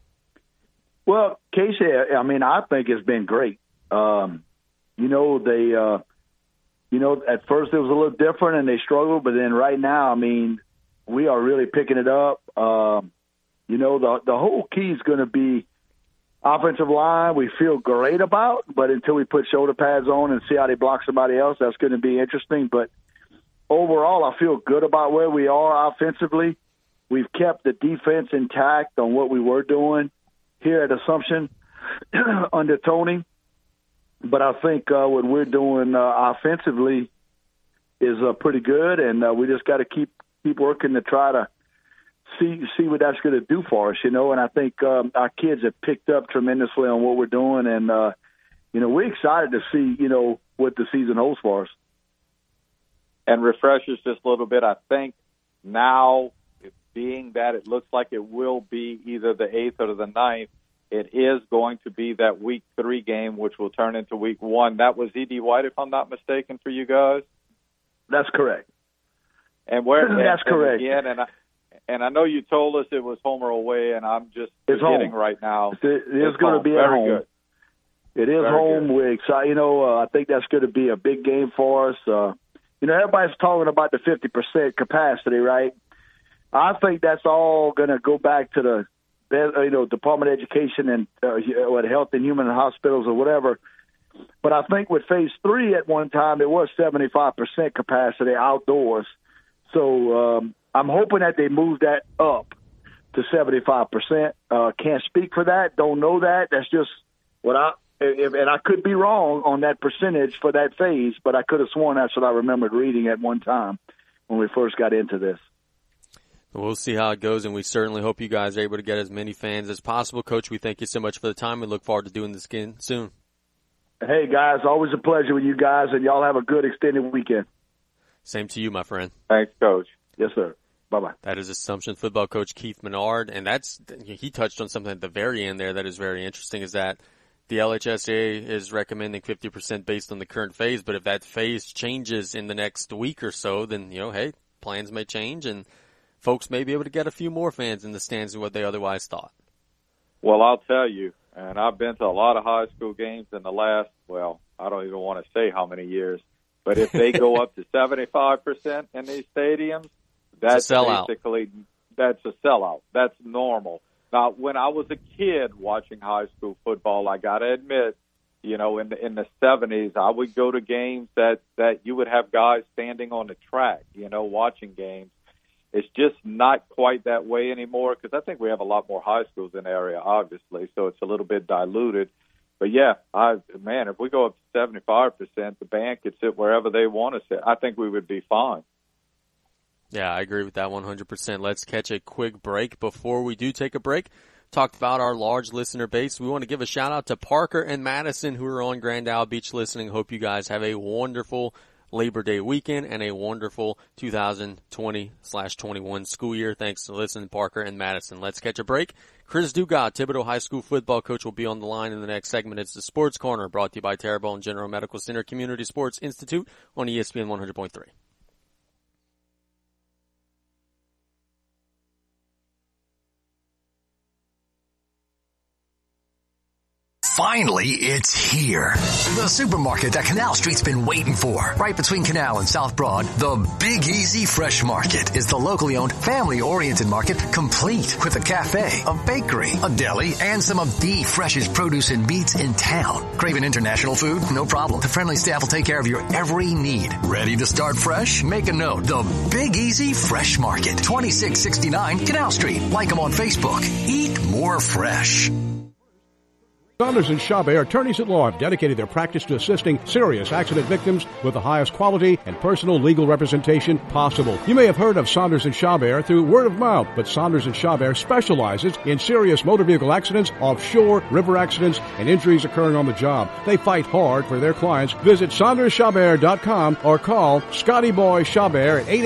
Well, Casey, I mean, I think it's been great. You know, they, you know, at first it was a little different and they struggled, but then right now, I mean, we are really picking it up. You know, the whole key is going to be offensive line. We feel great about, but until we put shoulder pads on and see how they block somebody else, that's going to be interesting. But overall, I feel good about where we are offensively. We've kept the defense intact on what we were doing here at Assumption under Tony. But I think what we're doing offensively is pretty good, and we just got to keep working to try to see what that's going to do for us, you know. And I think our kids have picked up tremendously on what we're doing, and, you know, we're excited to see, you know, what the season holds for us. And refreshes just a little bit, I think now, being that it looks like it will be either the 8th or the 9th, it is going to be that Week 3 game, which will turn into Week 1. That was E.D. White, if I'm not mistaken, for you guys? That's correct. And where? That's correct. Again, and I know you told us it was home or away, and I'm just forgetting right now. It's going to be at home. Good. It is home. We're excited. You know, I think that's going to be a big game for us. You know, everybody's talking about the 50% capacity, right? I think that's all going to go back to the, you know, Department of Education and Health and Human Hospitals or whatever. But I think with Phase 3 at one time, it was 75% capacity outdoors. So I'm hoping that they move that up to 75%. Can't speak for that. Don't know that. That's just what and I could be wrong on that percentage for that phase, but I could have sworn that's what I remembered reading at one time when we first got into this. We'll see how it goes, and we certainly hope you guys are able to get as many fans as possible. Coach, we thank you so much for the time. We look forward to doing this again soon. Hey, guys, always a pleasure with you guys, and y'all have a good extended weekend. Same to you, my friend. Thanks, Coach. Yes, sir. Bye-bye. That is Assumption football coach Keith Menard, and he touched on something at the very end there that is very interesting, is that the LHSA is recommending 50% based on the current phase, but if that phase changes in the next week or so, then, you know, hey, plans may change, and folks may be able to get a few more fans in the stands than what they otherwise thought. Well, I'll tell you, and I've been to a lot of high school games in the last, well, I don't even want to say how many years, but if they go up to 75% in these stadiums, that's basically, that's a sellout. That's normal. Now, when I was a kid watching high school football, I got to admit, you know, in the 70s, I would go to games that you would have guys standing on the track, you know, watching games. It's just not quite that way anymore because I think we have a lot more high schools in the area, obviously, so it's a little bit diluted. But, yeah, if we go up to 75%, the band could sit wherever they want to sit. I think we would be fine. Yeah, I agree with that 100%. Let's catch a quick break. Before we do take a break, talked about our large listener base. We want to give a shout-out to Parker and Madison who are on Grand Isle Beach listening. Hope you guys have a wonderful Labor Day weekend and a wonderful 2020/21 school year. Thanks for listening, Parker and Madison. Let's catch a break. Chris Dugas, Thibodaux High School football coach, will be on the line in the next segment. It's the Sports Corner, brought to you by Terrebonne General Medical Center Community Sports Institute on ESPN 100.3. Finally, it's here. The supermarket that Canal Street's been waiting for. Right between Canal and South Broad, the Big Easy Fresh Market is the locally owned, family-oriented market, complete with a cafe, a bakery, a deli, and some of the freshest produce and meats in town. Craving international food? No problem. The friendly staff will take care of your every need. Ready to start fresh? Make a note. The Big Easy Fresh Market, 2669 Canal Street. Like them on Facebook. Eat more fresh. Saunders and Chabert, attorneys at law, have dedicated their practice to assisting serious accident victims with the highest quality and personal legal representation possible. You may have heard of Saunders and Chabert through word of mouth, but Saunders and Chabert specializes in serious motor vehicle accidents, offshore, river accidents, and injuries occurring on the job. They fight hard for their clients. Visit SaundersChabert.com or call Scotty Boy Chabert at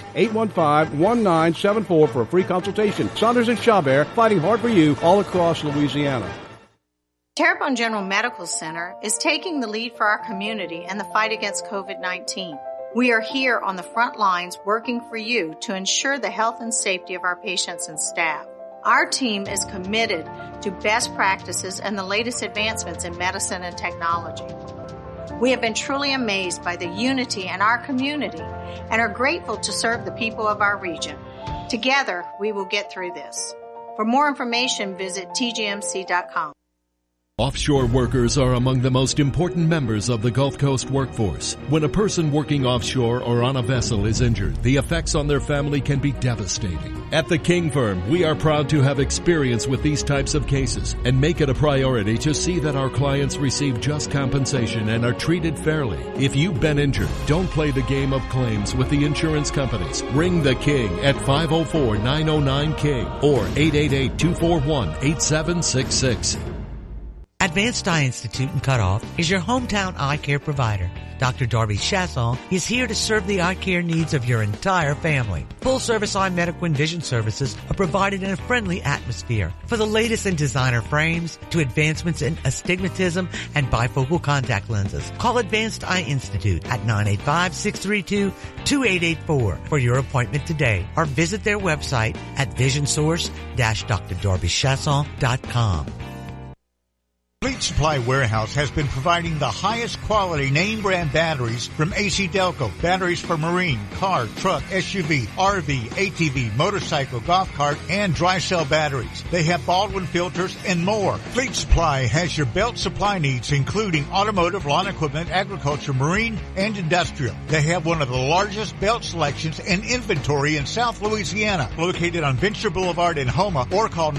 888-815-1974 for a free consultation. Saunders and Chabert, fighting hard for you all across Louisiana. Terrebonne General Medical Center is taking the lead for our community in the fight against COVID-19. We are here on the front lines working for you to ensure the health and safety of our patients and staff. Our team is committed to best practices and the latest advancements in medicine and technology. We have been truly amazed by the unity in our community and are grateful to serve the people of our region. Together, we will get through this. For more information, visit tgmc.com. Offshore workers are among the most important members of the Gulf Coast workforce. When a person working offshore or on a vessel is injured, the effects on their family can be devastating. At the King Firm, we are proud to have experience with these types of cases and make it a priority to see that our clients receive just compensation and are treated fairly. If you've been injured, don't play the game of claims with the insurance companies. Ring the King at 504-909-KING or 888-241-8766. Advanced Eye Institute in Cutoff is your hometown eye care provider. Dr. Darby Chasson is here to serve the eye care needs of your entire family. Full-service eye medical and vision services are provided in a friendly atmosphere. For the latest in designer frames to advancements in astigmatism and bifocal contact lenses, call Advanced Eye Institute at 985-632-2884 for your appointment today, or visit their website at visionsource-drdarbychasson.com. Fleet Supply Warehouse has been providing the highest quality name brand batteries from AC Delco. Batteries for marine, car, truck, SUV, RV, ATV, motorcycle, golf cart, and dry cell batteries. They have Baldwin filters and more. Fleet Supply has your belt supply needs, including automotive, lawn equipment, agriculture, marine, and industrial. They have one of the largest belt selections and inventory in South Louisiana. Located on Venture Boulevard in Houma, or call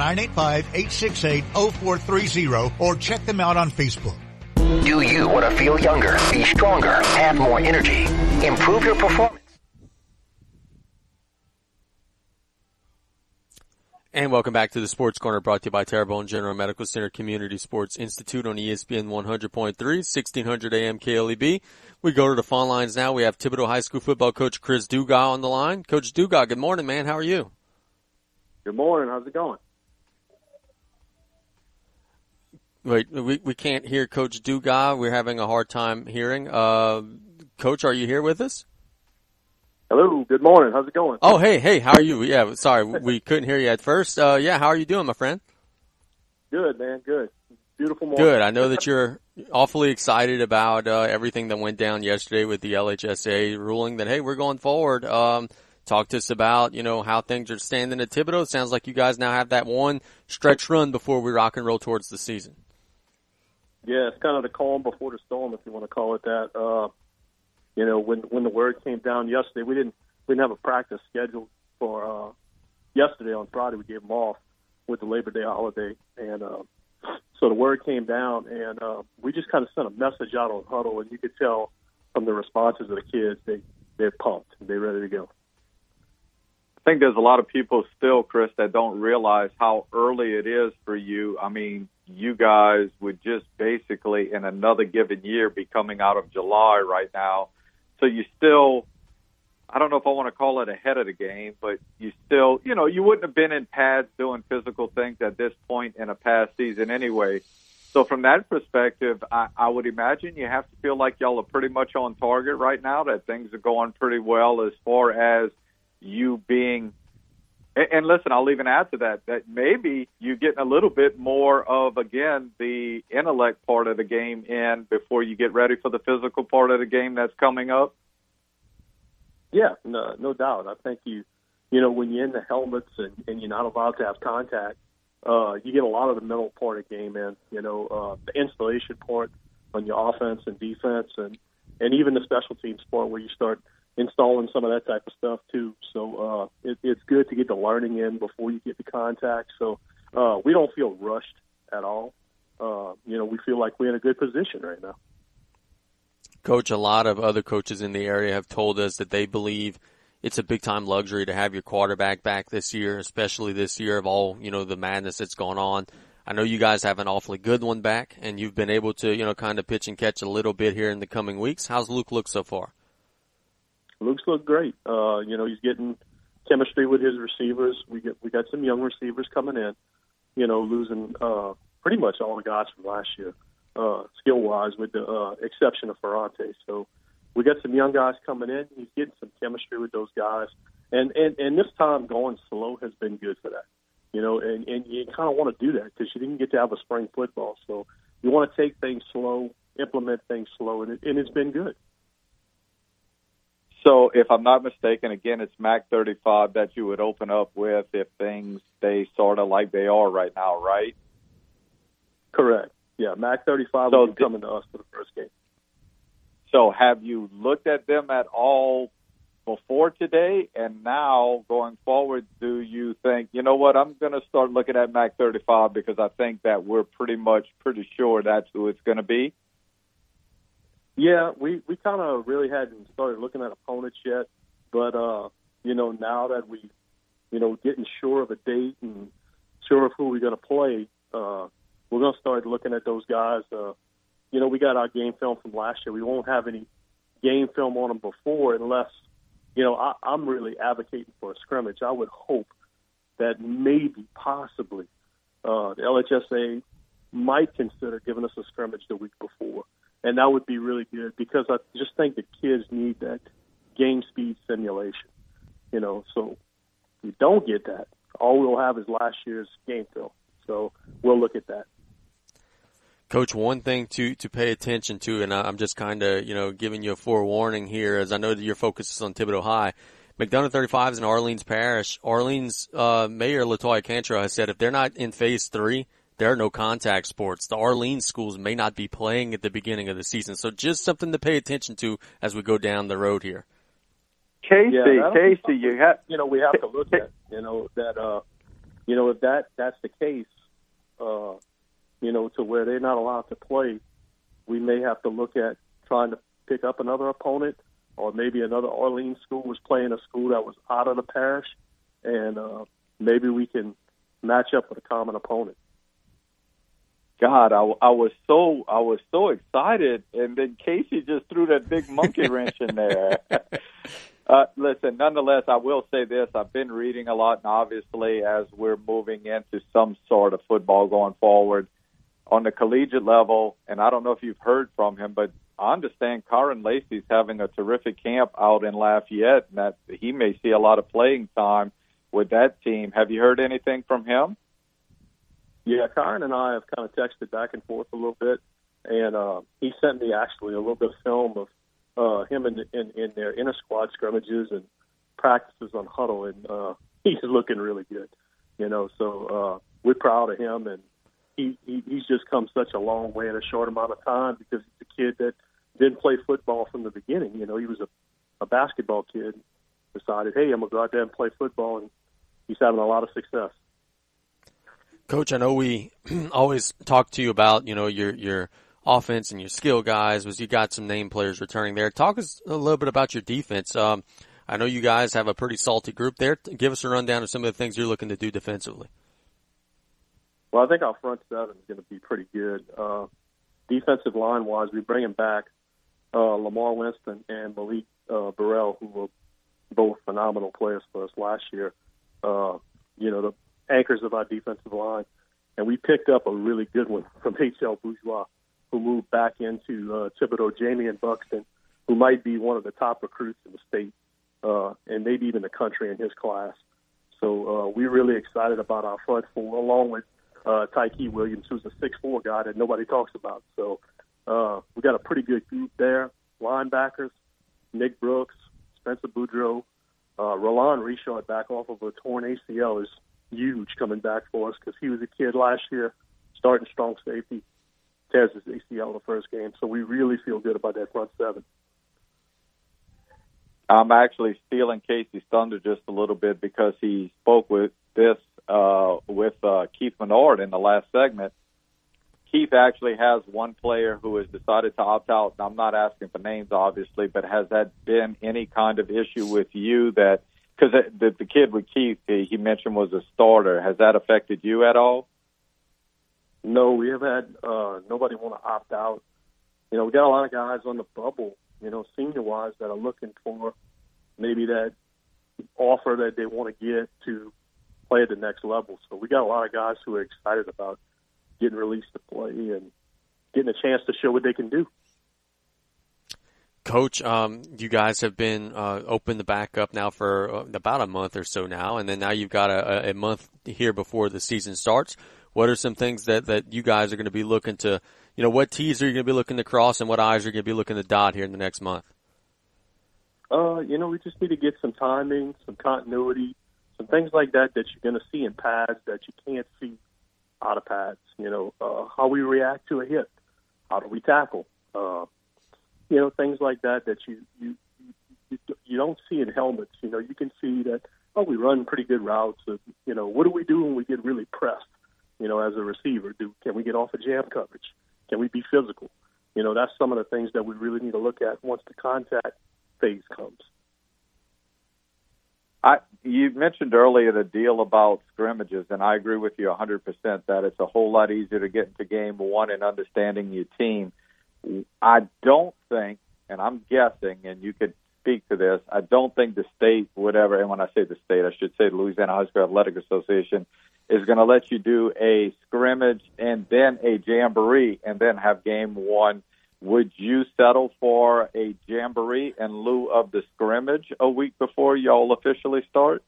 985-868-0430 or check them out on Facebook. Do you want to feel younger, be stronger, have more energy, improve your performance? And welcome back to the Sports Corner, brought to you by Terrebonne General Medical Center Community Sports Institute on ESPN 100.3, 1600 AM KLEB. We go to the phone lines now. We have Thibodaux High School football coach Chris Dugas on the line. Coach Dugas, good morning, man. How are you? Good morning. How's it going? Wait, we can't hear Coach Dugas. We're having a hard time hearing. Coach, are you here with us? Hello. Good morning. How's it going? Oh, hey. How are you? Yeah, sorry, we couldn't hear you at first. Yeah, how are you doing, my friend? Good, man. Good. Beautiful morning. Good. I know that you're awfully excited about everything that went down yesterday with the LHSA ruling that, hey, we're going forward. Talk to us about, how things are standing at Thibodaux. It sounds like you guys now have that one stretch run before we rock and roll towards the season. Yeah, it's kind of the calm before the storm, if you want to call it that. When the word came down yesterday, we didn't have a practice scheduled for yesterday on Friday. We gave them off with the Labor Day holiday, and so the word came down, and we just kind of sent a message out on Huddle, and you could tell from the responses of the kids, they're pumped, they're ready to go. I think there's a lot of people still, Chris, that don't realize how early it is for you. I mean, you guys would just basically in another given year be coming out of July right now. So you still, I don't know if I want to call it ahead of the game, but you still, you wouldn't have been in pads doing physical things at this point in a past season anyway. So from that perspective, I would imagine you have to feel like y'all are pretty much on target right now, that things are going pretty well as far as you being, and listen, I'll even add to that maybe you getting a little bit more of, again, the intellect part of the game in before you get ready for the physical part of the game that's coming up. Yeah, no doubt. I think when you're in the helmets and you're not allowed to have contact, you get a lot of the mental part of the game in, the installation part on your offense and defense and even the special teams part where you start installing some of that type of stuff too. So it's good to get the learning in before you get the contact. So we don't feel rushed at all. We feel like we're in a good position right now. Coach, a lot of other coaches in the area have told us that they believe it's a big-time luxury to have your quarterback back this year, especially this year of all, the madness that's going on. I know you guys have an awfully good one back, and you've been able to, kind of pitch and catch a little bit here in the coming weeks. How's Luke look so far? Luke's looked great. He's getting chemistry with his receivers. We got some young receivers coming in, losing pretty much all the guys from last year, skill-wise, with the exception of Ferrante. So we got some young guys coming in. He's getting some chemistry with those guys. And this time going slow has been good for that. And you kind of want to do that because you didn't get to have a spring football. So you want to take things slow, implement things slow, and it's been good. So if I'm not mistaken, again, it's MAC 35 that you would open up with if things stay sort of like they are right now, right? Correct. Yeah, MAC 35 will be coming to us for the first game. So have you looked at them at all before today? And now going forward, do you think, you know what, I'm going to start looking at MAC 35 because I think that we're pretty sure that's who it's going to be? Yeah, we kind of really hadn't started looking at opponents yet, but now that we, getting sure of a date and sure of who we're going to play, we're going to start looking at those guys. We got our game film from last year. We won't have any game film on them before unless, I'm really advocating for a scrimmage. I would hope that maybe, possibly, the LHSA might consider giving us a scrimmage the week before. And that would be really good because I just think the kids need that game speed simulation. So if we don't get that, all we'll have is last year's game film. So we'll look at that. Coach, one thing to pay attention to, and I'm just kind of, giving you a forewarning here, as I know that your focus is on Thibodaux High. McDonough 35 is in Orleans Parish. Orleans Mayor LaToya Cantrell has said if they're not in Phase 3, there are no contact sports. The Orleans schools may not be playing at the beginning of the season. So just something to pay attention to as we go down the road here. Casey, you have, we have to look at, if that's the case, to where they're not allowed to play, we may have to look at trying to pick up another opponent, or maybe another Orleans school was playing a school that was out of the parish, and maybe we can match up with a common opponent. God, I was so excited, and then Casey just threw that big monkey wrench in there. Listen, nonetheless, I will say this. I've been reading a lot, and obviously as we're moving into some sort of football going forward on the collegiate level, and I don't know if you've heard from him, but I understand Kyron Lacey's having a terrific camp out in Lafayette, and that he may see a lot of playing time with that team. Have you heard anything from him? Yeah, Kyron and I have kind of texted back and forth a little bit, and he sent me actually a little bit of film of him in their inter-squad scrimmages and practices on Huddle, and he's looking really good. So we're proud of him, and he's just come such a long way in a short amount of time because he's a kid that didn't play football from the beginning. He was a basketball kid, decided, hey, I'm going to go out there and play football, and he's having a lot of success. Coach, I know we always talk to you about, your offense and your skill guys, was you got some name players returning there. Talk us a little bit about your defense. I know you guys have a pretty salty group there. Give us a rundown of some of the things you're looking to do defensively. Well, I think our front seven is going to be pretty good. Defensive line-wise, we bring him back Lamar Winston and Malik Burrell, who were both phenomenal players for us last year. The anchors of our defensive line. And we picked up a really good one from H.L. Bourgeois, who moved back into Thibodeau, Jamian Buxton, who might be one of the top recruits in the state, and maybe even the country in his class. So we're really excited about our front four, along with Tyke Williams, who's a 6'4" guy that nobody talks about. So we got a pretty good group there. Linebackers, Nick Brooks, Spencer Boudreaux, Roland Richard back off of a torn ACL is huge coming back for us because he was a kid last year, starting strong safety, tears his ACL the first game. So we really feel good about that front seven. I'm actually stealing Casey's thunder just a little bit because he spoke with Keith Menard in the last segment. Keith actually has one player who has decided to opt out. I'm not asking for names, obviously, but has that been any kind of issue with you that – because the kid with Keith, he mentioned, was a starter. Has that affected you at all? No, we have had nobody want to opt out. We got a lot of guys on the bubble, senior-wise, that are looking for maybe that offer that they want to get to play at the next level. So we got a lot of guys who are excited about getting released to play and getting a chance to show what they can do. Coach, you guys have been open to back up now for about a month or so now, and then now you've got a month here before the season starts. What are some things that you guys are going to be looking to, what T's are you going to be looking to cross and what I's are you going to be looking to dot here in the next month? We just need to get some timing, some continuity, some things like that you're going to see in pads that you can't see out of pads. How we react to a hit, how do we tackle, things like that you don't see in helmets. You can see that, we run pretty good routes. What do we do when we get really pressed, as a receiver? Can we get off of jam coverage? Can we be physical? That's some of the things that we really need to look at once the contact phase comes. You mentioned earlier the deal about scrimmages, and I agree with you 100% that it's a whole lot easier to get into game one and understanding your team. I don't think, and I'm guessing, and you could speak to this, I don't think the state would ever, and when I say the state, I should say the Louisiana High School Athletic Association, is going to let you do a scrimmage and then a jamboree and then have game one. Would you settle for a jamboree in lieu of the scrimmage a week before y'all officially start?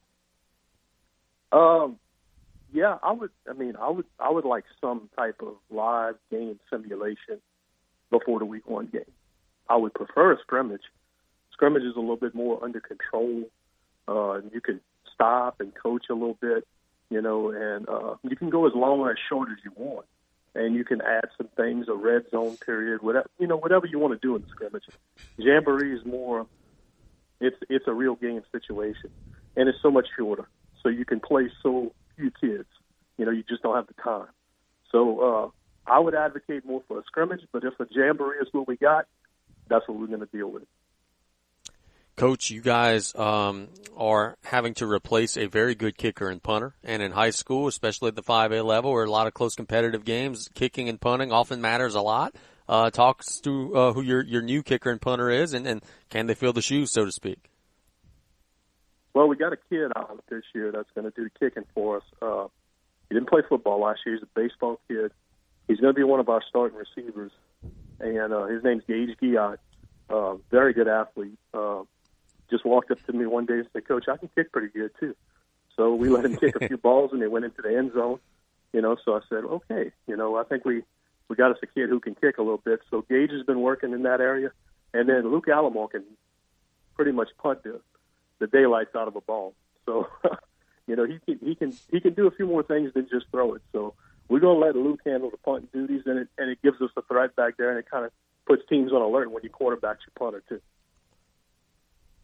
Yeah, I would like some type of live game simulation before the week one game. I would prefer a scrimmage. Scrimmage is a little bit more under control. You can stop and coach a little bit, and you can go as long or as short as you want. And you can add some things, a red zone period, whatever you want to do in the scrimmage. Jamboree is more, it's a real game situation, and it's so much shorter. So you can play so few kids. You just don't have the time. So I would advocate more for a scrimmage, but if a jamboree is what we got, that's what we're going to deal with. Coach, you guys are having to replace a very good kicker and punter. And in high school, especially at the 5A level, where a lot of close competitive games, kicking and punting often matters a lot. Talk us through who your new kicker and punter is, and can they fill the shoes, so to speak? Well, we got a kid out this year that's going to do the kicking for us. He didn't play football last year. He's a baseball kid. He's going to be one of our starting receivers. And his name's Gage Giat. Very good athlete. Just walked up to me one day and said, Coach, I can kick pretty good too. So we let him kick a few balls and they went into the end zone. So I said, okay, I think we got us a kid who can kick a little bit. So Gage has been working in that area. And then Luke Alamo can pretty much punt the daylights out of a ball. So, he can do a few more things than just throw it. So we're going to let Luke handle the punt duties, and it gives us a threat back there, and it kind of puts teams on alert when you quarterback your punter too.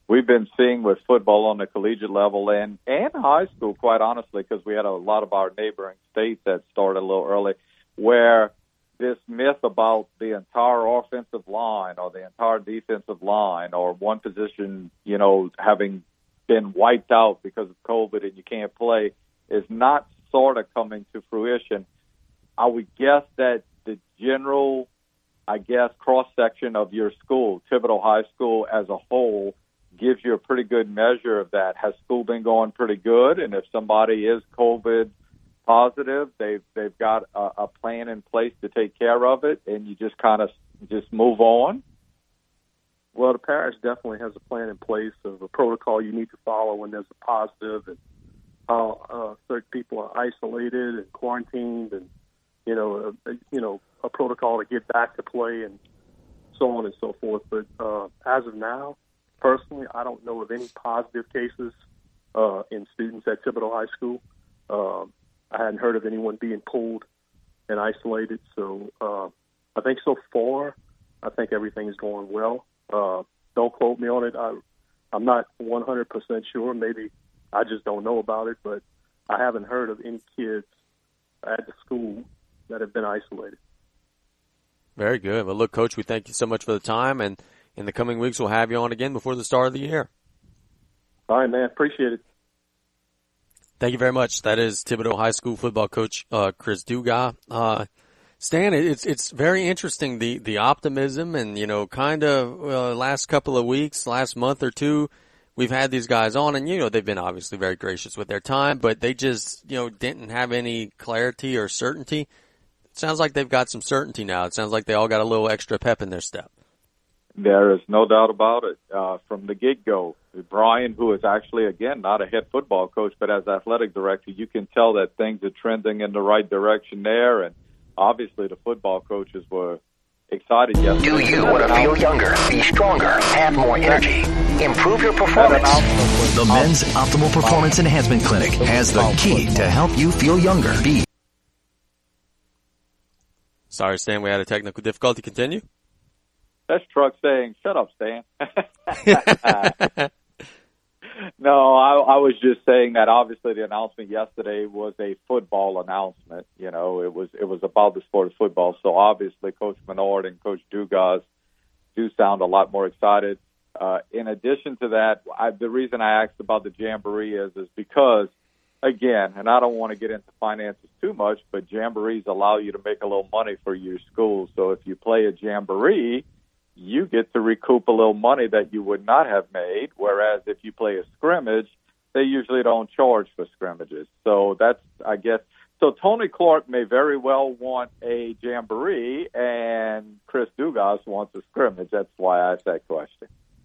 we've been seeing with football on the collegiate level and high school, quite honestly, because we had a lot of our neighboring states that started a little early, where this myth about the entire offensive line or the entire defensive line or one position, having been wiped out because of COVID and you can't play is not sort of coming to fruition. I would guess that the general, cross-section of your school, Thibodeau High School as a whole, gives you a pretty good measure of that. Has school been going pretty good? And if somebody is COVID positive, they've got a plan in place to take care of it, and you just kind of just move on? Well, the parish definitely has a plan in place of a protocol you need to follow when there's a positive, and how certain people are isolated and quarantined, and a protocol to get back to play, and so on and so forth. But as of now, personally, I don't know of any positive cases in students at Thibodeau High School. I hadn't heard of anyone being pulled and isolated. So I think so far, I think everything is going well. Don't quote me on it. I'm not 100% sure. Maybe I just don't know about it, but I haven't heard of any kids at the school that have been isolated. Very good. Well, look, Coach, we thank you so much for the time, and in the coming weeks, we'll have you on again before the start of the year. All right, man. Appreciate it. Thank you very much. That is Thibodeau High School football coach Chris Dugas. Stan, it's very interesting, the optimism and, kind of last couple of weeks, last month or two, we've had these guys on, and, they've been obviously very gracious with their time, but they just, didn't have any clarity or certainty. It sounds like they've got some certainty now. It sounds like they all got a little extra pep in their step. There is no doubt about it. From the get-go, Brian, who is actually, again, not a head football coach, but as athletic director, you can tell that things are trending in the right direction there. And obviously the football coaches were excited yesterday. Do you want to feel younger, be stronger, have more energy, improve your performance? The Men's Optimal Performance Enhancement Clinic has the key to help you feel younger. Sorry, Stan, we had a technical difficulty. Continue. That's Truck saying, shut up, Stan. No, I was just saying that obviously the announcement yesterday was a football announcement. It was about the sport of football. So obviously Coach Menard and Coach Dugas do sound a lot more excited. In addition to that, the reason I asked about the Jamboree is because, again, and I don't want to get into finances too much, but Jamborees allow you to make a little money for your school. So if you play a Jamboree, you get to recoup a little money that you would not have made, whereas if you play a scrimmage, they usually don't charge for scrimmages. So that's, I guess, so Tony Clark may very well want a Jamboree, and Chris Dugas wants a scrimmage. That's why I asked that question.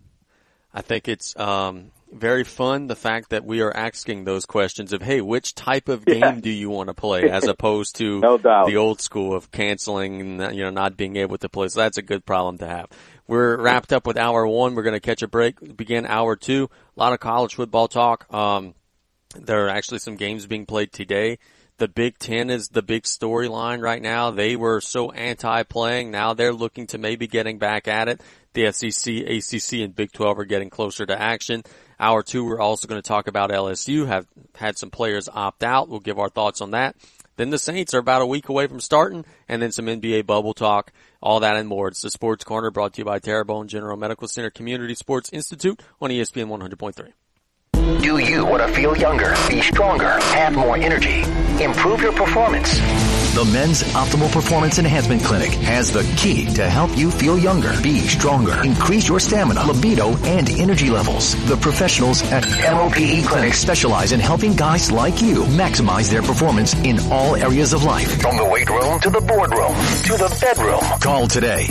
I think it's very fun, the fact that we are asking those questions of, hey, which type of game do you want to play, as opposed to the old school of canceling and not being able to play. So that's a good problem to have. We're wrapped up with hour one. We're going to catch a break, begin hour two. A lot of college football talk. There are actually some games being played today. The Big Ten is the big storyline right now. They were so anti-playing. Now they're looking to maybe getting back at it. The SEC, ACC, and Big 12 are getting closer to action. Hour two, we're also going to talk about LSU. Have had some players opt out. We'll give our thoughts on that. Then the Saints are about a week away from starting, and then some NBA bubble talk, all that and more. It's the Sports Corner, brought to you by Terrebonne General Medical Center Community Sports Institute on ESPN 100.3. Do you want to feel younger, be stronger, have more energy, improve your performance? The Men's Optimal Performance Enhancement Clinic has the key to help you feel younger, be stronger, increase your stamina, libido, and energy levels. The professionals at MOPE Clinic specialize in helping guys like you maximize their performance in all areas of life. From the weight room to the boardroom to the bedroom. Call today,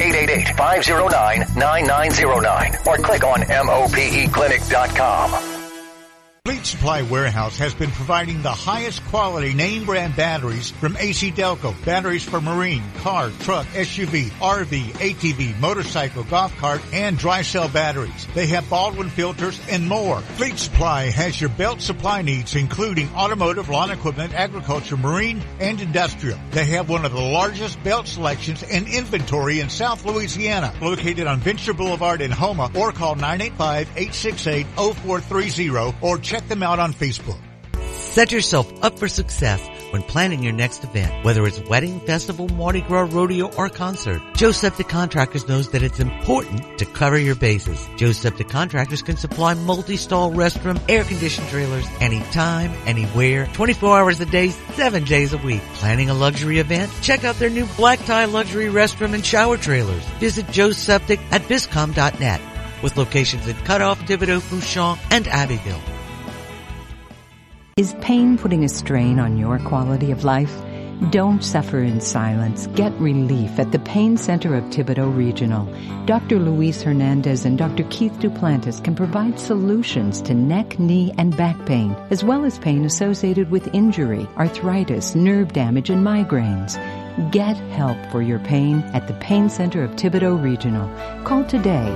888-509-9909, or click on MOPEclinic.com. Fleet Supply Warehouse has been providing the highest quality name brand batteries from AC Delco. Batteries for marine, car, truck, SUV, RV, ATV, motorcycle, golf cart, and dry cell batteries. They have Baldwin filters and more. Fleet Supply has your belt supply needs, including automotive, lawn equipment, agriculture, marine, and industrial. They have one of the largest belt selections and inventory in South Louisiana. Located on Venture Boulevard in Houma, or call 985-868-0430 or check them out on Facebook. Set yourself up for success when planning your next event, whether it's wedding, festival, Mardi Gras, rodeo, or concert. Joe Septic Contractors knows that it's important to cover your bases. Joe Septic Contractors can supply multi-stall restroom, air-conditioned trailers anytime, anywhere, 24 hours a day, 7 days a week. Planning a luxury event? Check out their new black tie luxury restroom and shower trailers. Visit Joe Septic at Viscom.net with locations in Cutoff, Thibodaux, Fouchon, and Abbeville. Is pain putting a strain on your quality of life? Don't suffer in silence. Get relief at the Pain Center of Thibodaux Regional. Dr. Luis Hernandez and Dr. Keith Duplantis can provide solutions to neck, knee, and back pain, as well as pain associated with injury, arthritis, nerve damage, and migraines. Get help for your pain at the Pain Center of Thibodaux Regional. Call today,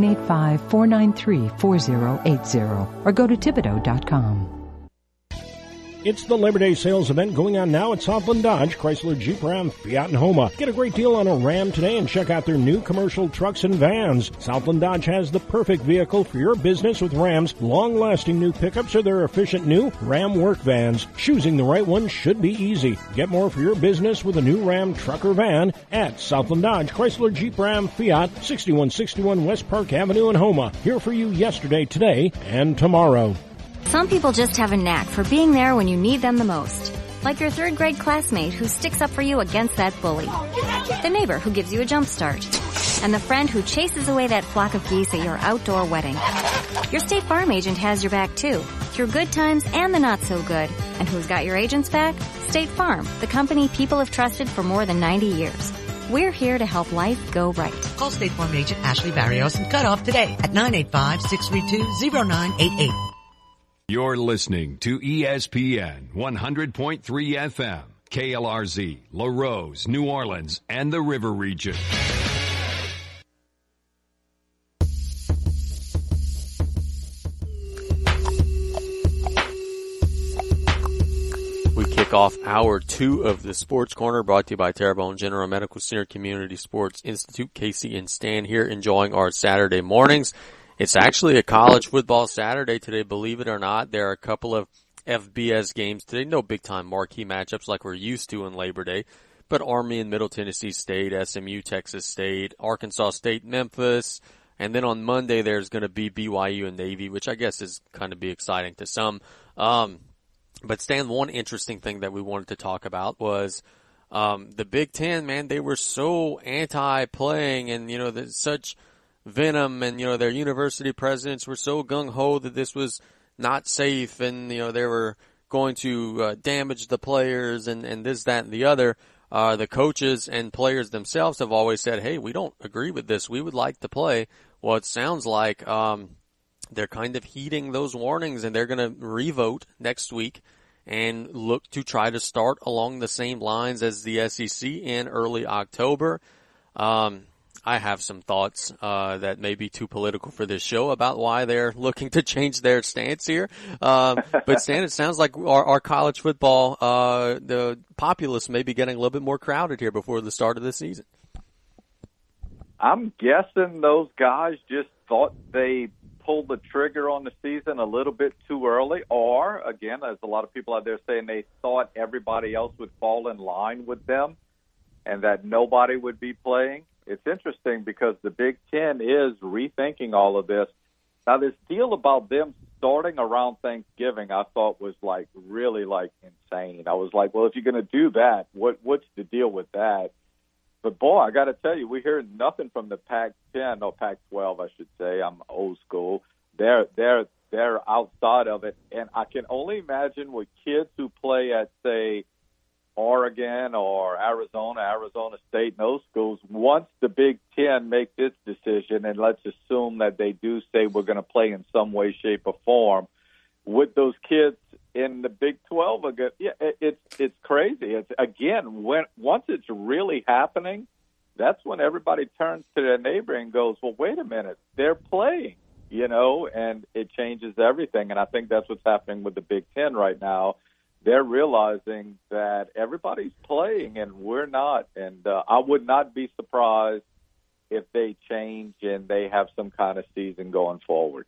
985-493-4080, or go to Thibodaux.com. It's the Labor Day sales event going on now at Southland Dodge, Chrysler, Jeep, Ram, Fiat, and Houma. Get a great deal on a Ram today and check out their new commercial trucks and vans. Southland Dodge has the perfect vehicle for your business with Ram's long-lasting new pickups or their efficient new Ram work vans. Choosing the right one should be easy. Get more for your business with a new Ram truck or van at Southland Dodge, Chrysler, Jeep, Ram, Fiat, 6161 West Park Avenue in Houma. Here for you yesterday, today, and tomorrow. Some people just have a knack for being there when you need them the most. Like your third grade classmate who sticks up for you against that bully. The neighbor who gives you a jump start. And the friend who chases away that flock of geese at your outdoor wedding. Your State Farm agent has your back too, through good times and the not so good. And who's got your agent's back? State Farm, the company people have trusted for more than 90 years. We're here to help life go right. Call State Farm agent Ashley Barrios and cut off today at 985-632-0988. You're listening to ESPN 100.3 FM, KLRZ, LaRose, New Orleans, and the River Region. We kick off hour 2 of the Sports Corner, brought to you by Terrebonne General Medical Center Community Sports Institute. Casey and Stan here enjoying our Saturday mornings. It's actually a college football Saturday today, believe it or not. There are a couple of FBS games today. No big-time marquee matchups like we're used to in Labor Day. But Army and Middle Tennessee State, SMU, Texas State, Arkansas State, Memphis. And then on Monday there's going to be BYU and Navy, which I guess is kind of be exciting to some. But Stan, one interesting thing that we wanted to talk about was the Big Ten, man. They were so anti-playing and, you know, there's such venom, and, you know, their university presidents were so gung-ho that this was not safe, and, you know, they were going to damage the players and this, that, and the other. The coaches and players themselves have always said, hey, we don't agree with this. We would like to play. Well, it sounds like they're kind of heeding those warnings, and they're going to revote next week and look to try to start along the same lines as the SEC in early October. I have some thoughts that may be too political for this show about why they're looking to change their stance here. But Stan, it sounds like our college football, the populace may be getting a little bit more crowded here before the start of the season. I'm guessing those guys just thought they pulled the trigger on the season a little bit too early, or, again, as a lot of people out there saying, they thought everybody else would fall in line with them and that nobody would be playing. It's interesting because the Big Ten is rethinking all of this. Now, this deal about them starting around Thanksgiving, I thought was really insane. I was like, well, if you're going to do that, what's the deal with that? But boy, I got to tell you, we hear nothing from the Pac-10 or Pac-12, I should say. I'm old school. They're outside of it, and I can only imagine with kids who play at, say, Oregon or Arizona State, and those schools, once the Big Ten make this decision, and let's assume that they do say we're going to play in some way, shape, or form, with those kids in the Big 12 again. Yeah, it's crazy. It's again, once it's really happening, that's when everybody turns to their neighbor and goes, well, wait a minute, they're playing, and it changes everything. And I think that's what's happening with the Big Ten right now. They're realizing that everybody's playing and we're not. And I would not be surprised if they change and they have some kind of season going forward.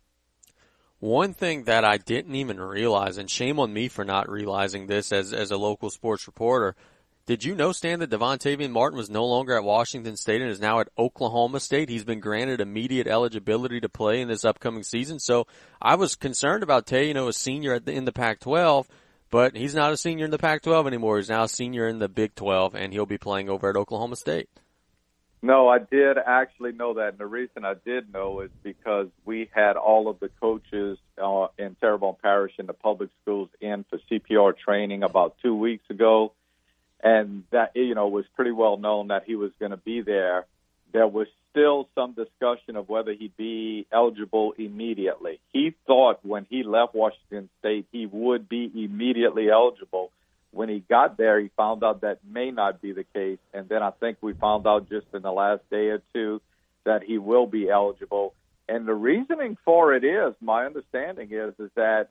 One thing that I didn't even realize, and shame on me for not realizing this as a local sports reporter, did you know, Stan, that Devontavian Martin was no longer at Washington State and is now at Oklahoma State? He's been granted immediate eligibility to play in this upcoming season. So I was concerned about Tay, a senior in the Pac-12, but he's not a senior in the Pac-12 anymore. He's now a senior in the Big 12, and he'll be playing over at Oklahoma State. No, I did actually know that. And the reason I did know is because we had all of the coaches in Terrebonne Parish in the public schools in for CPR training about 2 weeks ago. And that, was pretty well known that he was going to be there. There was still some discussion of whether he'd be eligible immediately. He thought when he left Washington State, he would be immediately eligible. When he got there, he found out that may not be the case. And then I think we found out just in the last day or two that he will be eligible. And the reasoning for it is, my understanding is that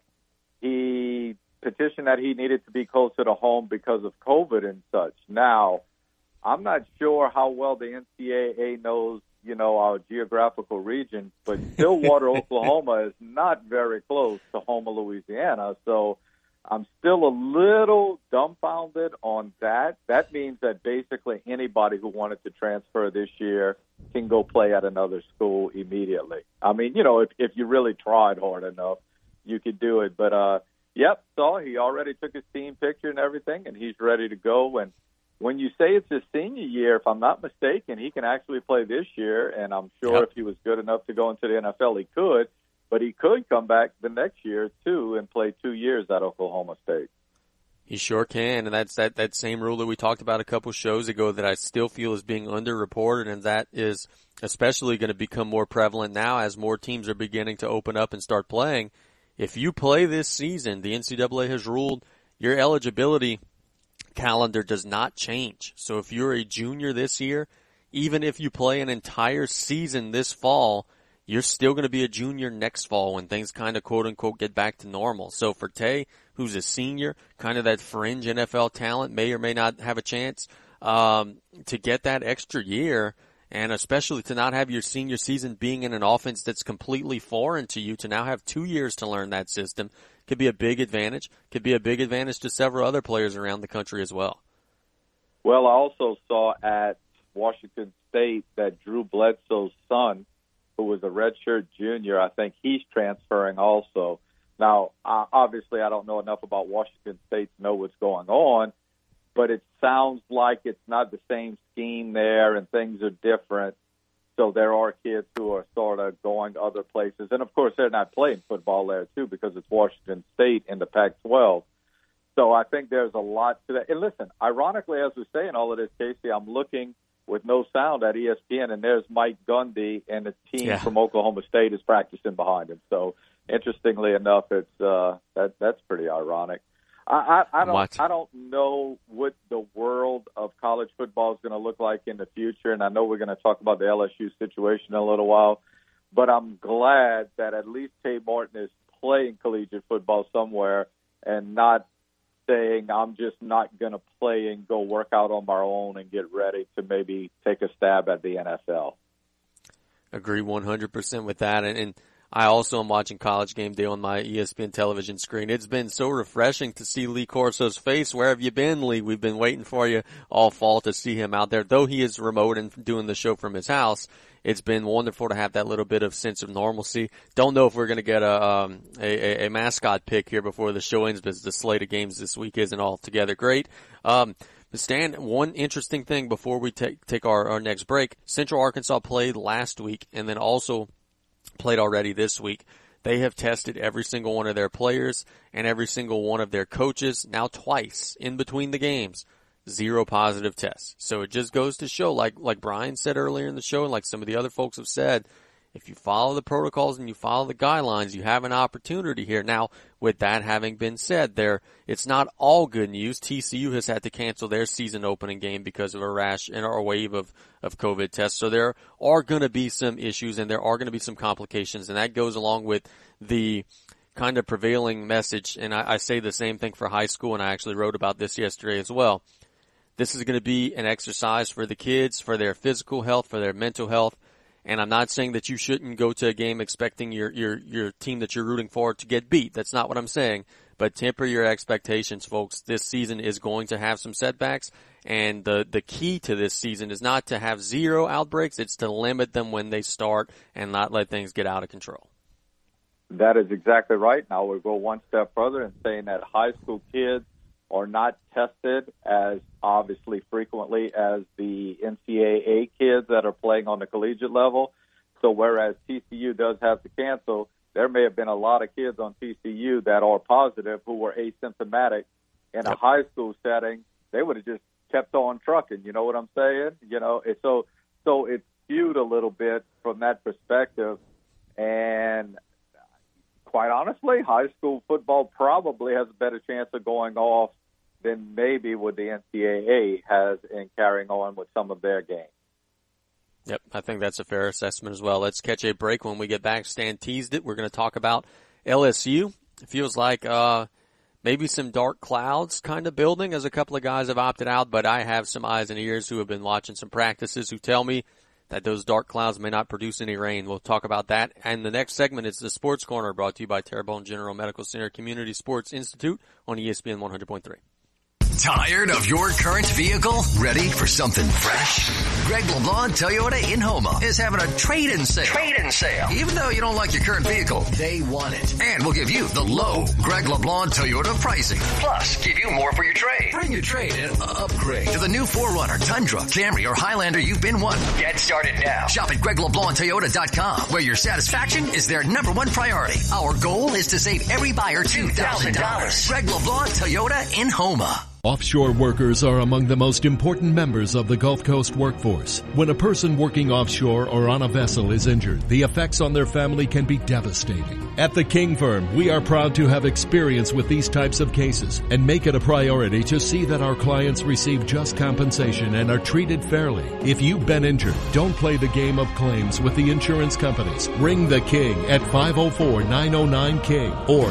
he petitioned that he needed to be closer to home because of COVID and such. Now, I'm not sure how well the NCAA knows, our geographical region, but Stillwater, Oklahoma is not very close to Houma, Louisiana. So I'm still a little dumbfounded on that. That means that basically anybody who wanted to transfer this year can go play at another school immediately. I mean, if you really tried hard enough, you could do it. But, so he already took his team picture and everything, and he's ready to go. And when you say it's his senior year, if I'm not mistaken, he can actually play this year, and I'm sure if he was good enough to go into the NFL, he could. But he could come back the next year, too, and play 2 years at Oklahoma State. He sure can, and that's that same rule that we talked about a couple shows ago that I still feel is being underreported, and that is especially going to become more prevalent now as more teams are beginning to open up and start playing. If you play this season, the NCAA has ruled your eligibility calendar does not change. So if you're a junior this year, even if you play an entire season this fall, you're still going to be a junior next fall when things kind of quote-unquote get back to normal. So for Tay, who's a senior, kind of that fringe NFL talent, may or may not have a chance to get that extra year, and especially to not have your senior season being in an offense that's completely foreign to you, to now have 2 years to learn that system, could be a big advantage. Could be a big advantage to several other players around the country as well. Well, I also saw at Washington State that Drew Bledsoe's son, who was a redshirt junior, I think he's transferring also. Now, obviously, I don't know enough about Washington State to know what's going on, but it sounds like it's not the same scheme there and things are different. So there are kids who are sort of going other places. And, of course, they're not playing football there, too, because it's Washington State in the Pac-12. So I think there's a lot to that. And listen, ironically, as we're saying all of this, Casey, I'm looking with no sound at ESPN, and there's Mike Gundy, and the team from Oklahoma State is practicing behind him. So, interestingly enough, it's that's pretty ironic. I don't know what the world of college football is going to look like in the future, and I know we're going to talk about the LSU situation in a little while, but I'm glad that at least Tay Martin is playing collegiate football somewhere and not saying I'm just not going to play and go work out on my own and get ready to maybe take a stab at the NFL. Agree 100% with that. And I also am watching College Game Day on my ESPN television screen. It's been so refreshing to see Lee Corso's face. Where have you been, Lee? We've been waiting for you all fall to see him out there. Though he is remote and doing the show from his house, it's been wonderful to have that little bit of sense of normalcy. Don't know if we're going to get a mascot pick here before the show ends, but the slate of games this week isn't altogether great. Stan, one interesting thing before we take our next break. Central Arkansas played last week and then also played already this week. They have tested every single one of their players and every single one of their coaches now twice in between the games. 0 positive tests. So it just goes to show, like Brian said earlier in the show, and like some of the other folks have said, If you follow the protocols and you follow the guidelines, you have an opportunity here. Now, with that having been said, it's not all good news. TCU has had to cancel their season opening game because of a rash and a wave of COVID tests. So there are going to be some issues and there are going to be some complications, and that goes along with the kind of prevailing message. And I say the same thing for high school, and I actually wrote about this yesterday as well. This is going to be an exercise for the kids, for their physical health, for their mental health. And I'm not saying that you shouldn't go to a game expecting your team that you're rooting for to get beat. That's not what I'm saying. But temper your expectations, folks. This season is going to have some setbacks. And the key to this season is not to have zero outbreaks. It's to limit them when they start and not let things get out of control. That is exactly right. Now we'll go one step further in saying that high school kids are not tested as obviously frequently as the NCAA kids that are playing on the collegiate level. So whereas TCU does have to cancel, there may have been a lot of kids on TCU that are positive who were asymptomatic in a high school setting. They would have just kept on trucking. You know what I'm saying? So it's skewed a little bit from that perspective. And quite honestly, high school football probably has a better chance of going off than maybe what the NCAA has in carrying on with some of their games. Yep, I think that's a fair assessment as well. Let's catch a break. When we get back, Stan teased it. We're going to talk about LSU. It feels like maybe some dark clouds kind of building as a couple of guys have opted out, but I have some eyes and ears who have been watching some practices who tell me that those dark clouds may not produce any rain. We'll talk about that. And the next segment is the Sports Corner, brought to you by Terrebonne General Medical Center Community Sports Institute on ESPN 100.3. Tired of your current vehicle? Ready for something fresh? Greg LeBlanc Toyota in Houma is having a trade-in sale. Even though you don't like your current vehicle, they want it. And we'll give you the low Greg LeBlanc Toyota pricing. Plus, give you more for your trade. Bring your trade and upgrade to the new 4Runner, Tundra, Camry, or Highlander you've been wanting. Get started now. Shop at GregLeBlancToyota.com, where your satisfaction is their number one priority. Our goal is to save every buyer $2,000. Greg LeBlanc Toyota in Houma. Offshore workers are among the most important members of the Gulf Coast workforce. When a person working offshore or on a vessel is injured, the effects on their family can be devastating. At the King Firm, we are proud to have experience with these types of cases and make it a priority to see that our clients receive just compensation and are treated fairly. If you've been injured, don't play the game of claims with the insurance companies. Ring the King at 504-909-KING or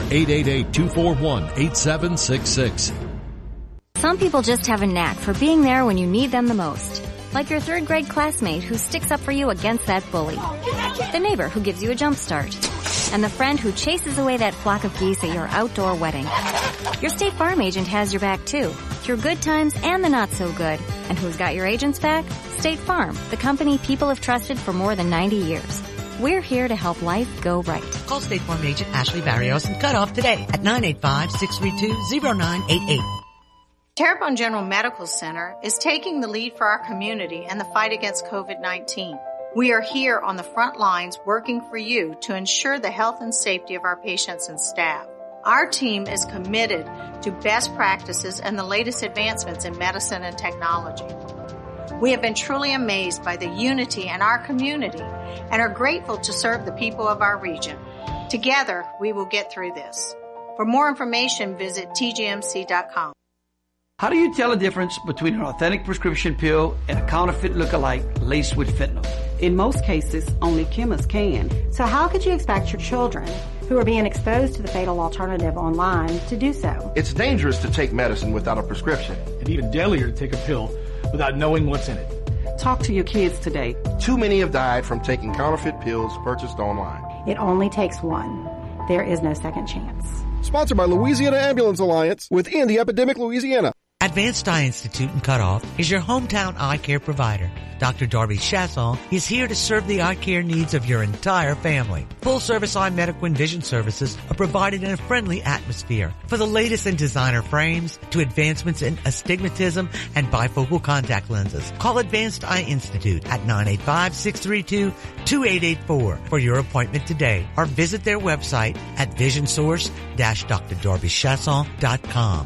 888-241-8766. Some people just have a knack for being there when you need them the most. Like your third grade classmate who sticks up for you against that bully. The neighbor who gives you a jump start. And the friend who chases away that flock of geese at your outdoor wedding. Your State Farm agent has your back too, through good times and the not so good. And who's got your agent's back? State Farm, the company people have trusted for more than 90 years. We're here to help life go right. Call State Farm agent Ashley Barrios and cut off today at 985-632-0988. Terrebonne General Medical Center is taking the lead for our community and the fight against COVID-19. We are here on the front lines working for you to ensure the health and safety of our patients and staff. Our team is committed to best practices and the latest advancements in medicine and technology. We have been truly amazed by the unity in our community and are grateful to serve the people of our region. Together, we will get through this. For more information, visit tgmc.com. How do you tell the difference between an authentic prescription pill and a counterfeit look-alike laced with fentanyl? In most cases, only chemists can. So how could you expect your children, who are being exposed to the fatal alternative online, to do so? It's dangerous to take medicine without a prescription. And even deadlier to take a pill without knowing what's in it. Talk to your kids today. Too many have died from taking counterfeit pills purchased online. It only takes one. There is no second chance. Sponsored by Louisiana Ambulance Alliance with End Epidemic Louisiana. Advanced Eye Institute in Cutoff is your hometown eye care provider. Dr. Darby Chasson is here to serve the eye care needs of your entire family. Full-service eye medical and vision services are provided in a friendly atmosphere. For the latest in designer frames to advancements in astigmatism and bifocal contact lenses, call Advanced Eye Institute at 985-632-2884 for your appointment today, or visit their website at visionsource-drdarbychasson.com.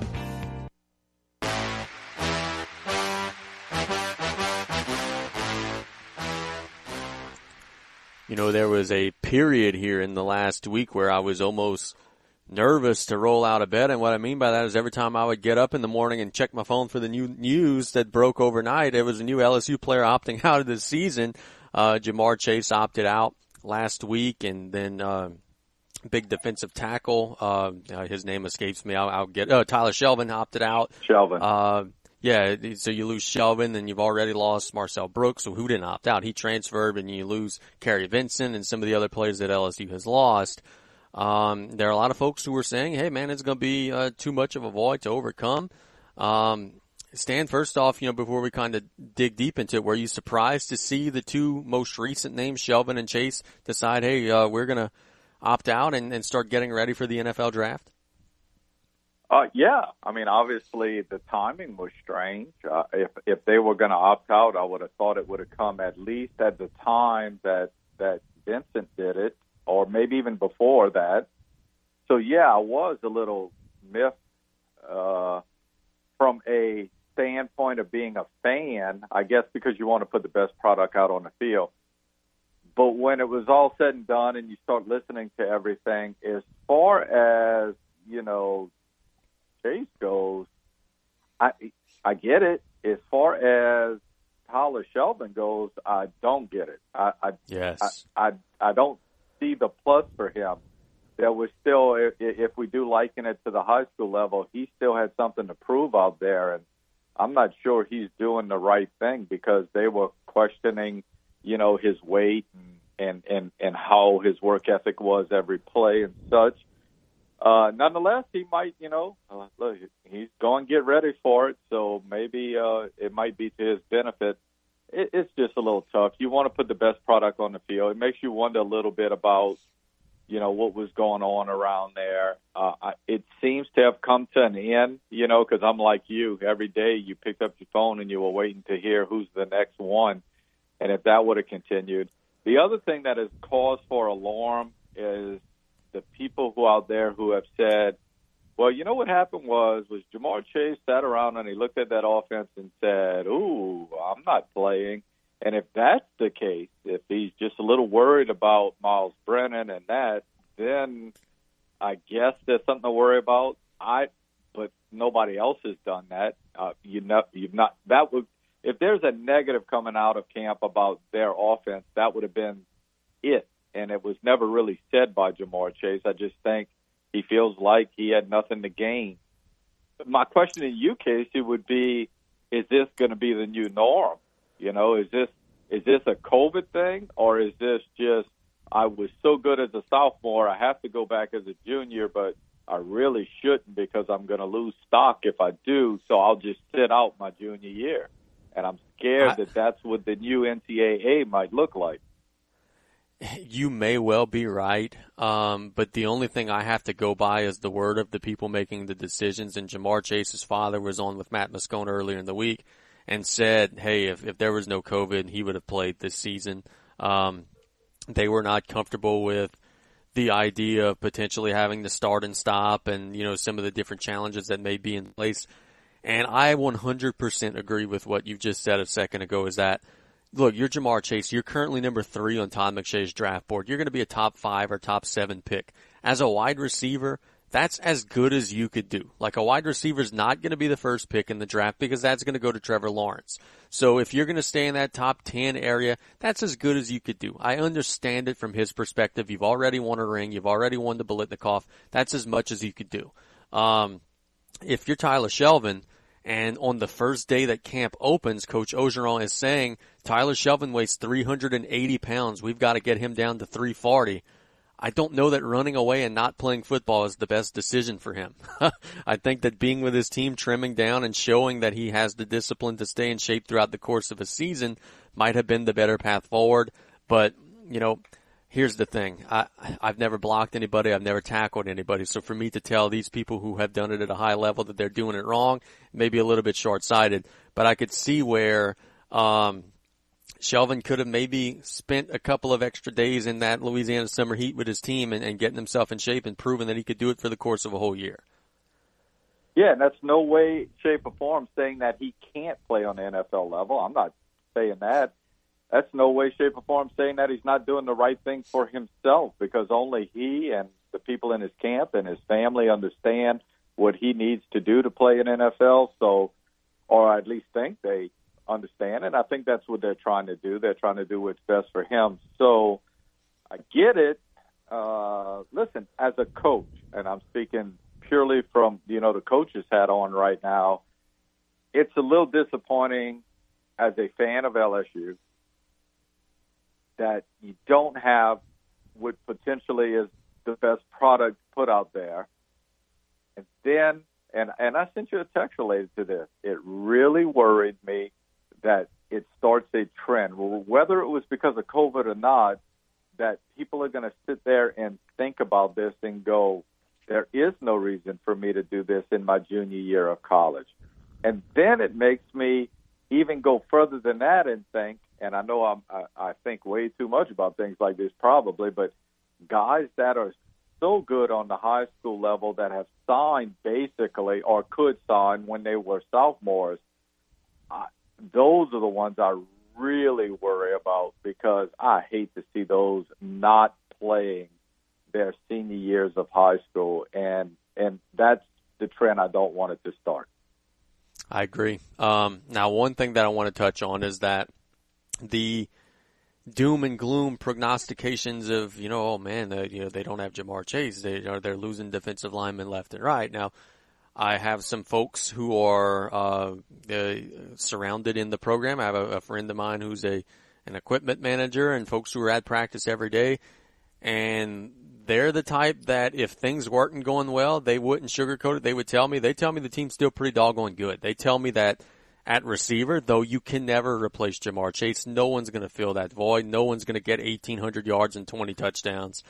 there was a period here in the last week where I was almost nervous to roll out of bed. And what I mean by that is every time I would get up in the morning and check my phone for the new news that broke overnight, there was a new LSU player opting out of the season. Jamar Chase opted out last week, and then big defensive tackle, his name escapes me. I'll get Tyler Shelvin opted out. Shelvin. Yeah, so you lose Shelvin, and you've already lost Marcel Brooks, who didn't opt out. He transferred, and you lose Kerry Vincent and some of the other players that LSU has lost. There are a lot of folks who are saying, hey, man, it's going to be too much of a void to overcome. Stan, first off, before we kind of dig deep into it, were you surprised to see the two most recent names, Shelvin and Chase, decide, hey, we're going to opt out and start getting ready for the NFL draft? Yeah. I mean, obviously the timing was strange. If they were going to opt out, I would have thought it would have come at least at the time that Vincent did it, or maybe even before that. So, yeah, I was a little miffed from a standpoint of being a fan, I guess because you want to put the best product out on the field. But when it was all said and done and you start listening to everything, as far as, Chase goes, I get it. As far as Tyler Shelvin goes, I don't get it. I don't see the plus for him. There was still, if we do liken it to the high school level, he still had something to prove out there, and I'm not sure he's doing the right thing because they were questioning, his weight and how his work ethic was every play and such. Nonetheless, he might, look, he's going to get ready for it, so maybe it might be to his benefit. It's just a little tough. You want to put the best product on the field. It makes you wonder a little bit about, what was going on around there. It seems to have come to an end, because I'm like you. Every day you picked up your phone and you were waiting to hear who's the next one. And if that would have continued. The other thing that is cause for alarm is the people who out there who have said, well, what happened was Jamar Chase sat around and he looked at that offense and said, ooh, I'm not playing. And if that's the case, if he's just a little worried about Miles Brennan and that, then I guess there's something to worry about. But nobody else has done that. You've not. That would, if there's a negative coming out of camp about their offense, that would have been it. And it was never really said by Jamar Chase. I just think he feels like he had nothing to gain. But my question to you, Casey, would be: is this going to be the new norm? Is this a COVID thing, or is this just I was so good as a sophomore, I have to go back as a junior, but I really shouldn't because I'm going to lose stock if I do, so I'll just sit out my junior year. And I'm scared that that's what the new NCAA might look like. You may well be right, but the only thing I have to go by is the word of the people making the decisions, and Jamar Chase's father was on with Matt Moscona earlier in the week and said, hey, if there was no COVID, he would have played this season. They were not comfortable with the idea of potentially having to start and stop and, some of the different challenges that may be in place. And I 100% agree with what you just said a second ago is that, look, you're Jamar Chase. You're currently number 3 on Todd McShay's draft board. You're going to be a top 5 or top 7 pick. As a wide receiver, that's as good as you could do. Like, a wide receiver is not going to be the first pick in the draft because that's going to go to Trevor Lawrence. So if you're going to stay in that top 10 area, that's as good as you could do. I understand it from his perspective. You've already won a ring. You've already won the Biletnikoff. That's as much as you could do. If you're Tyler Shelvin, and on the first day that camp opens, Coach Orgeron is saying, Tyler Shelvin weighs 380 pounds. We've got to get him down to 340. I don't know that running away and not playing football is the best decision for him. I think that being with his team, trimming down and showing that he has the discipline to stay in shape throughout the course of a season might have been the better path forward. But, here's the thing. I've never blocked anybody. I've never tackled anybody. So for me to tell these people who have done it at a high level that they're doing it wrong, maybe a little bit short-sighted. But I could see where Shelvin could have maybe spent a couple of extra days in that Louisiana summer heat with his team and getting himself in shape and proving that he could do it for the course of a whole year. Yeah, and that's no way, shape, or form saying that he can't play on the NFL level. I'm not saying that. that's no way, shape, or form saying that he's not doing the right thing for himself, because only he and the people in his camp and his family understand what he needs to do to play in NFL. So, or at least think they understand. And I think that's what they're trying to do. They're trying to do what's best for him. So I get it. Listen, as a coach, and I'm speaking purely from, the coach's hat on right now, it's a little disappointing as a fan of LSU that you don't have what potentially is the best product put out there. And then, and I sent you a text related to this, it really worried me that it starts a trend. Well, whether it was because of COVID or not, that people are going to sit there and think about this and go, there is no reason for me to do this in my junior year of college. And then it makes me even go further than that and think, and I know I think way too much about things like this probably, but guys that are so good on the high school level that have signed basically or could sign when they were sophomores, those are the ones I really worry about, because I hate to see those not playing their senior years of high school, and that's the trend I don't want it to start. I agree. Now, one thing that I want to touch on is that the doom and gloom prognostications of, oh man, they don't have Jamar Chase. They're losing defensive linemen left and right. Now, I have some folks who are surrounded in the program. I have a friend of mine who's an equipment manager, and folks who are at practice every day. And they're the type that if things weren't going well, they wouldn't sugarcoat it. They would tell me. They tell me the team's still pretty doggone good. They tell me that at receiver, though you can never replace Jamar Chase, no one's going to fill that void. No one's going to get 1,800 yards and 20 touchdowns.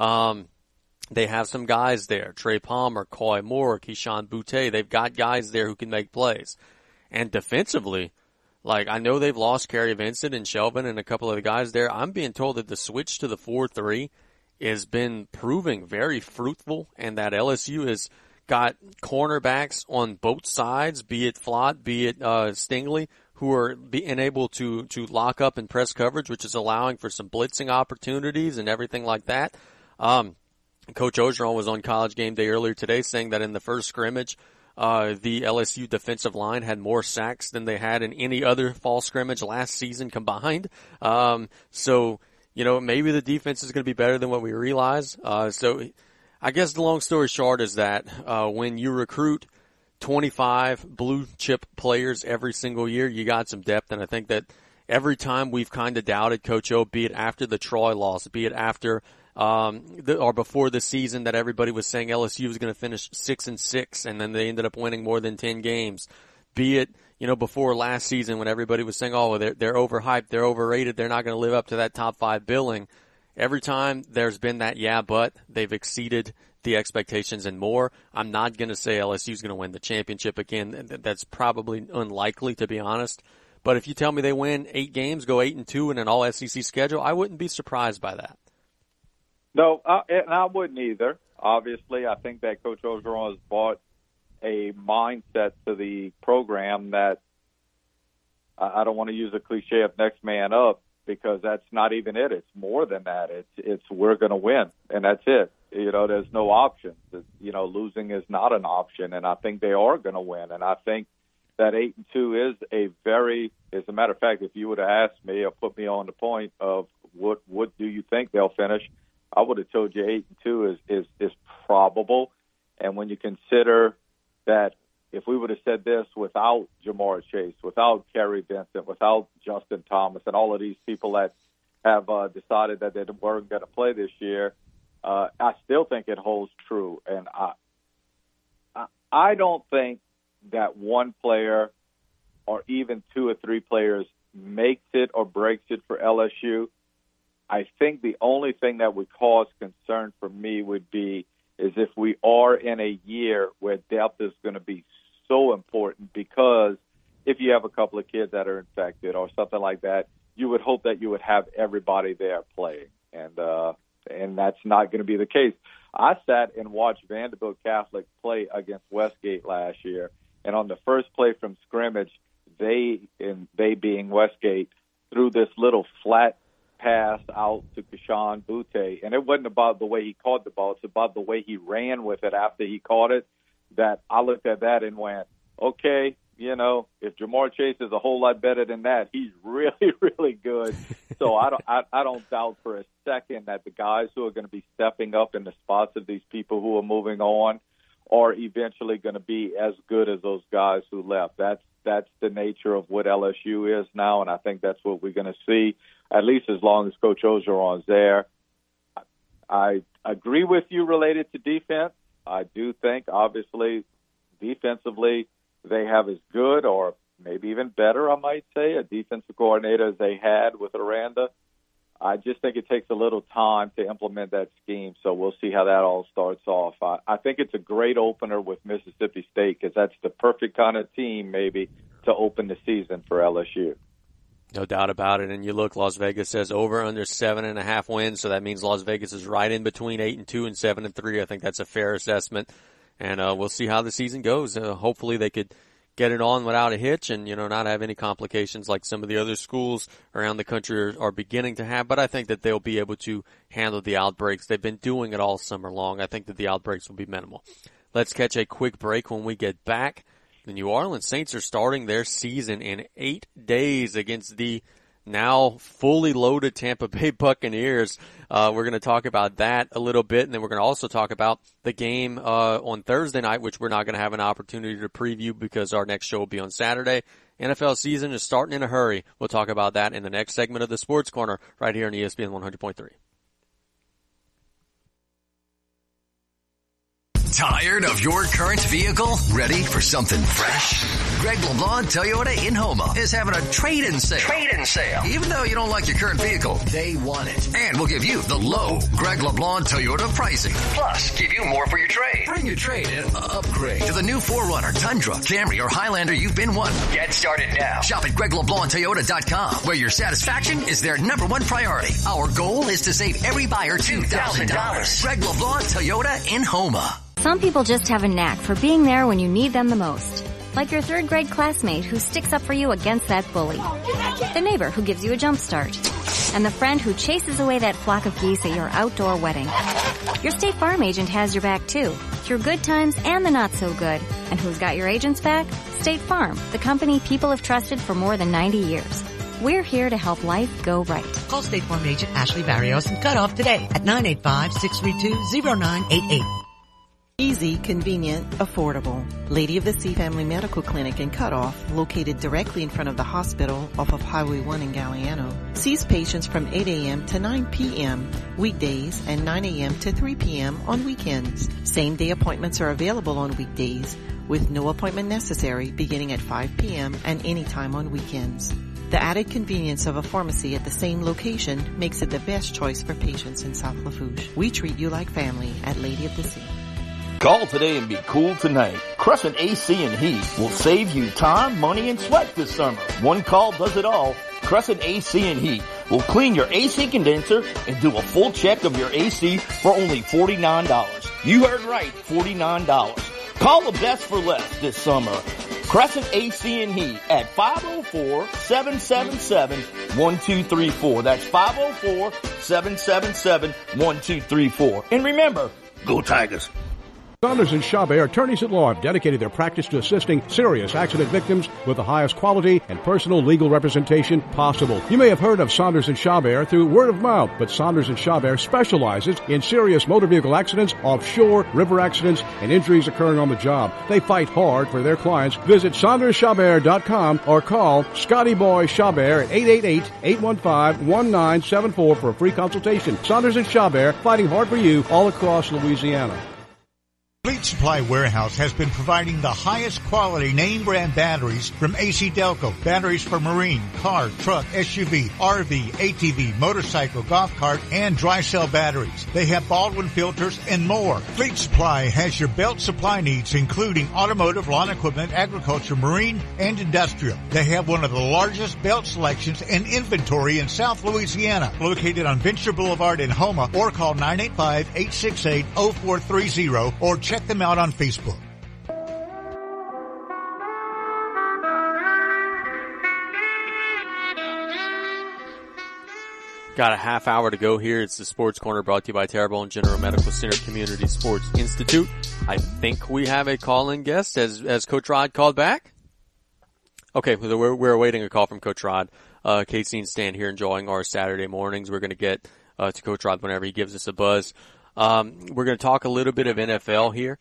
They have some guys there, Trey Palmer, Coy Moore, Keyshawn Boutte. They've got guys there who can make plays. And defensively, I know they've lost Kerry Vincent and Shelvin and a couple of the guys there. I'm being told that the switch to the 4-3 has been proving very fruitful, and that LSU has got cornerbacks on both sides, be it Flott, be it Stingley, who are being able to lock up and press coverage, which is allowing for some blitzing opportunities and everything like that. Coach Orgeron was on College Game Day earlier today saying that in the first scrimmage, the LSU defensive line had more sacks than they had in any other fall scrimmage last season combined. So, maybe the defense is going to be better than what we realize. So I guess the long story short is that when you recruit 25 blue chip players every single year, you got some depth. And I think that every time we've kind of doubted Coach O, be it after the Troy loss, be it after or before the season that everybody was saying LSU was going to finish 6-6, and then they ended up winning more than 10 games. Be it, before last season when everybody was saying, oh, they're overhyped, they're overrated, they're not going to live up to that top 5 billing. Every time there's been that but they've exceeded the expectations and more. I'm not going to say LSU's going to win the championship again. That's probably unlikely, to be honest. But if you tell me they win 8 games, go 8-2 in an all SEC schedule, I wouldn't be surprised by that. No, and I wouldn't either. Obviously, I think that Coach Orgeron has brought a mindset to the program that I don't want to use a cliche of next man up, because that's not even it. It's more than that. It's we're going to win, and that's it. There's no options. Losing is not an option, and I think they are going to win. And I think that 8-2 is as a matter of fact, if you would have asked me or put me on the point of what do you think they'll finish, I would have told you 8-2 is probable. And when you consider that if we would have said this without Jamar Chase, without Kerry Vincent, without Justin Thomas, and all of these people that have decided that they weren't going to play this year, I still think it holds true. And I don't think that one player or even 2 or 3 players makes it or breaks it for LSU. I think the only thing that would cause concern for me would be is if we are in a year where depth is going to be so important, because if you have a couple of kids that are infected or something like that, you would hope that you would have everybody there playing, and that's not going to be the case. I sat and watched Vanderbilt Catholic play against Westgate last year, and on the first play from scrimmage, they being Westgate, threw this little flat pass out to Keyshawn Butte, and it wasn't about the way he caught the ball. It's about the way he ran with it after he caught it, that I looked at that and went, okay, you know, if Jamar Chase is a whole lot better than that, he's really, really good. So I don't doubt for a second that the guys who are going to be stepping up in the spots of these people who are moving on are eventually going to be as good as those guys who left. That's the nature of what LSU is now, and I think that's what we're going to see, at least as long as Coach Orgeron's there. I agree with you related to defense. I do think, obviously, defensively, they have as good or maybe even better, I might say, a defensive coordinator as they had with Aranda. I just think it takes a little time to implement that scheme, so we'll see how that all starts off. I think it's a great opener with Mississippi State because that's the perfect kind of team maybe to open the season for LSU. No doubt about it. And you look, Las Vegas says over under 7.5 wins, so that means Las Vegas is right in between 8-2 and 7-3. I think that's a fair assessment. And we'll see how the season goes. Hopefully they could get it on without a hitch and, you know, not have any complications like some of the other schools around the country are beginning to have. But I think that they'll be able to handle the outbreaks. They've been doing it all summer long. I think that the outbreaks will be minimal. Let's catch a quick break. When we get back, the New Orleans Saints are starting their season in 8 days against the now fully loaded Tampa Bay Buccaneers. We're going to talk about that a little bit, and then we're going to also talk about the game on Thursday night, which we're not going to have an opportunity to preview because our next show will be on Saturday. NFL season is starting in a hurry. We'll talk about that in the next segment of the Sports Corner right here on ESPN 100.3. Tired of your current vehicle? Ready for something fresh? Greg LeBlanc Toyota in Houma is having a trade-in sale. Even though you don't like your current vehicle, they want it. And we'll give you the low Greg LeBlanc Toyota pricing. Plus, give you more for your trade. Bring your trade and upgrade to the new 4Runner, Tundra, Camry, or Highlander you've been wanting. Get started now. Shop at GregLeBlancToyota.com, where your satisfaction is their number one priority. Our goal is to save every buyer $2,000. Greg LeBlanc Toyota in Houma. Some people just have a knack for being there when you need them the most. Like your third grade classmate who sticks up for you against that bully. The neighbor who gives you a jump start. And the friend who chases away that flock of geese at your outdoor wedding. Your State Farm agent has your back too, through good times and the not so good. And who's got your agent's back? State Farm, the company people have trusted for more than 90 years. We're here to help life go right. Call State Farm agent Ashley Barrios and cut off today at 985-632-0988. Easy, convenient, affordable. Lady of the Sea Family Medical Clinic in Cutoff, located directly in front of the hospital off of Highway 1 in Galliano, sees patients from 8 a.m. to 9 p.m. weekdays and 9 a.m. to 3 p.m. on weekends. Same-day appointments are available on weekdays with no appointment necessary beginning at 5 p.m. and anytime on weekends. The added convenience of a pharmacy at the same location makes it the best choice for patients in South Lafourche. We treat you like family at Lady of the Sea. Call today and be cool tonight. Crescent AC and Heat will save you time, money, and sweat this summer. One call does it all. Crescent AC and Heat will clean your AC condenser and do a full check of your AC for only $49. You heard right, $49. Call the best for less this summer. Crescent AC and Heat at 504-777-1234. That's 504-777-1234. And remember, go Tigers. Saunders and Chabert, attorneys at law, have dedicated their practice to assisting serious accident victims with the highest quality and personal legal representation possible. You may have heard of Saunders and Chabert through word of mouth, but Saunders and Chabert specializes in serious motor vehicle accidents, offshore, river accidents, and injuries occurring on the job. They fight hard for their clients. Visit SaundersChabert.com or call Scotty Boy Chabert at 888-815-1974 for a free consultation. Saunders and Chabert, fighting hard for you all across Louisiana. Fleet Supply Warehouse has been providing the highest quality name brand batteries from AC Delco. Batteries for marine, car, truck, SUV, RV, ATV, motorcycle, golf cart, and dry cell batteries. They have Baldwin filters and more. Fleet Supply has your belt supply needs, including automotive, lawn equipment, agriculture, marine, and industrial. They have one of the largest belt selections and inventory in South Louisiana. Located on Venture Boulevard in Houma, or call 985-868-0430 or check them out on Facebook. Got a half hour to go here. It's the Sports Corner brought to you by Terrebonne General Medical Center Community Sports Institute. I think we have a call-in guest. Has Coach Rod called back? Okay, we're awaiting a call from Coach Rod. Casey and Stan here enjoying our Saturday mornings. We're going to get to Coach Rod whenever he gives us a buzz. We're going to talk a little bit of NFL here.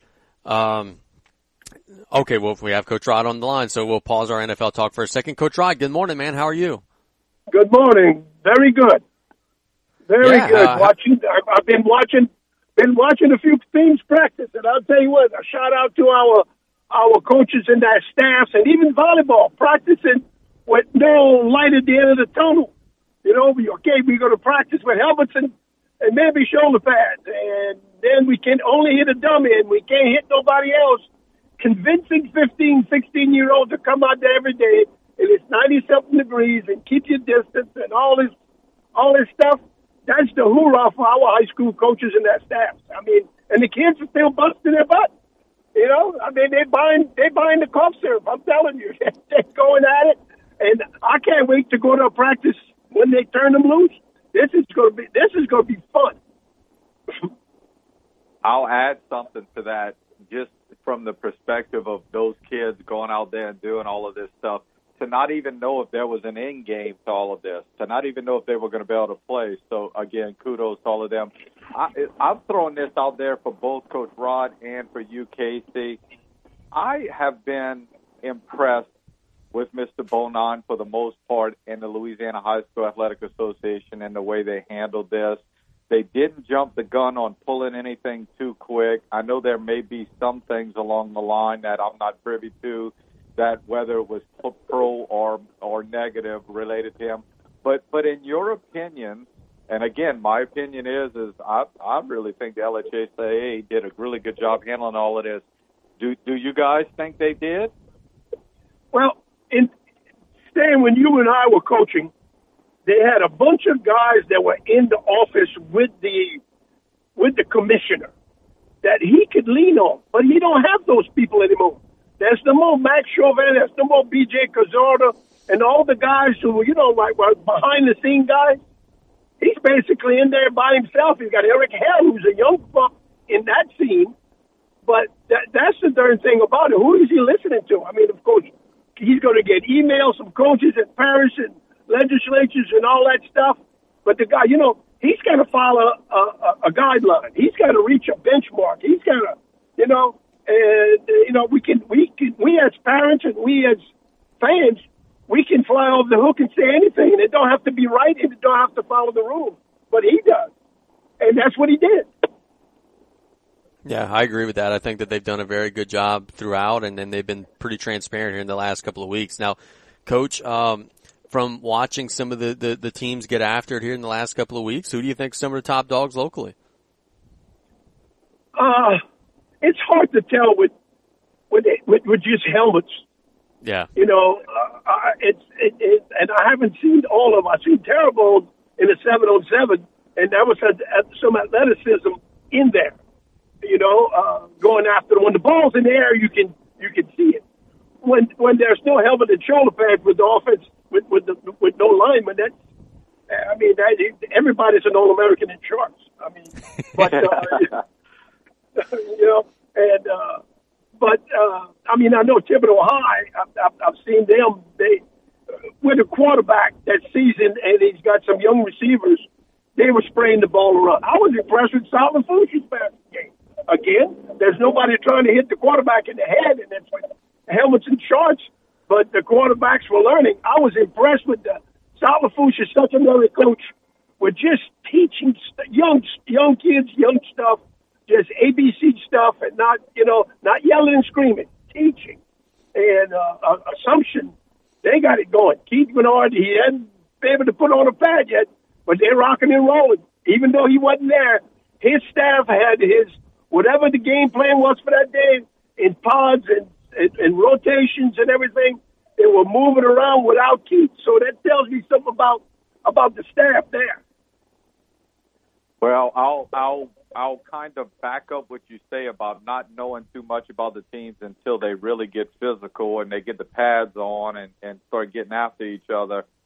Okay, well, we have Coach Rod on the line, so we'll pause our NFL talk for a second. Coach Rod, good morning, man. How are you? Good morning. Very good. Very good. I've been watching a few teams practice, and I'll tell you what, a shout out to our coaches and their staffs, and even volleyball practicing with no light at the end of the tunnel. You know, we're going to practice with helmets and maybe shoulder pads, and then we can only hit a dummy, and we can't hit nobody else. Convincing 15, 16-year-olds to come out there every day, and it's 90-something degrees, and keep your distance, and all this stuff. That's the hoorah for our high school coaches and their staffs. I mean, and the kids are still busting their butt. You know, I mean, they buying the cough syrup. I'm telling you, they're going at it, and I can't wait to go to a practice when they turn them loose. This is going to be fun. I'll add something to that, just from the perspective of those kids going out there and doing all of this stuff. To not even know if there was an end game to all of this, to not even know if they were going to be able to play. So, again, kudos to all of them. I'm throwing this out there for both Coach Rod and for you, Casey. I have been impressed with Mr. Bonan for the most part in the Louisiana High School Athletic Association and the way they handled this. They didn't jump the gun on pulling anything too quick. I know there may be some things along the line that I'm not privy to, that whether it was pro or negative related to him. But in your opinion, and again, my opinion is I really think the LHSAA did a really good job handling all of this. Do you guys think they did? Well, Stan, when you and I were coaching, they had a bunch of guys that were in the office with the commissioner that he could lean on, but he don't have those people anymore. There's no more Max Chauvin. There's no more B.J. Cazorda and all the guys who, like behind-the-scene guys. He's basically in there by himself. He's got Eric Hell, who's a young buck in that scene. But that's the darn thing about it. Who is he listening to? I mean, of course, he's going to get emails from coaches and parents and legislatures and all that stuff. But the guy, he's got to follow a guideline. He's got to reach a benchmark. He's got to, we as parents and we as fans, we can fly over the hook and say anything, and it don't have to be right, and it don't have to follow the rules. But he does, and that's what he did. Yeah, I agree with that. I think that they've done a very good job throughout, and then they've been pretty transparent here in the last couple of weeks. Now, Coach, from watching some of the teams get after it here in the last couple of weeks, who do you think some of the top dogs locally? It's hard to tell with just helmets. Yeah. And I haven't seen all of them. I've seen Terrebonne in the 7-on-7, and that was some athleticism in there. Going after them. When the ball's in the air, you can see it. When there's no helmet and shoulder pads with the offense with no lineman, everybody's an All-American in shorts. I mean, but I know Thibodeau High. I've seen them. With a quarterback that season, and he's got some young receivers. They were spraying the ball around. I was impressed with South Lafourche's passing game. Again, there's nobody trying to hit the quarterback in the head, and it's with helmets and shorts. But the quarterbacks were learning. I was impressed with South Lafourche is such another coach. With just teaching young kids, young stuff. Just ABC stuff and not yelling and screaming, teaching. And Assumption, they got it going. Keith Bernard, he hadn't been able to put on a pad yet, but they're rocking and rolling. Even though he wasn't there, his staff had whatever the game plan was for that day, in pods and rotations and everything. They were moving around without Keith. So that tells me something about the staff there. Well, I'll kind of back up what you say about not knowing too much about the teams until they really get physical and they get the pads on and start getting after each other.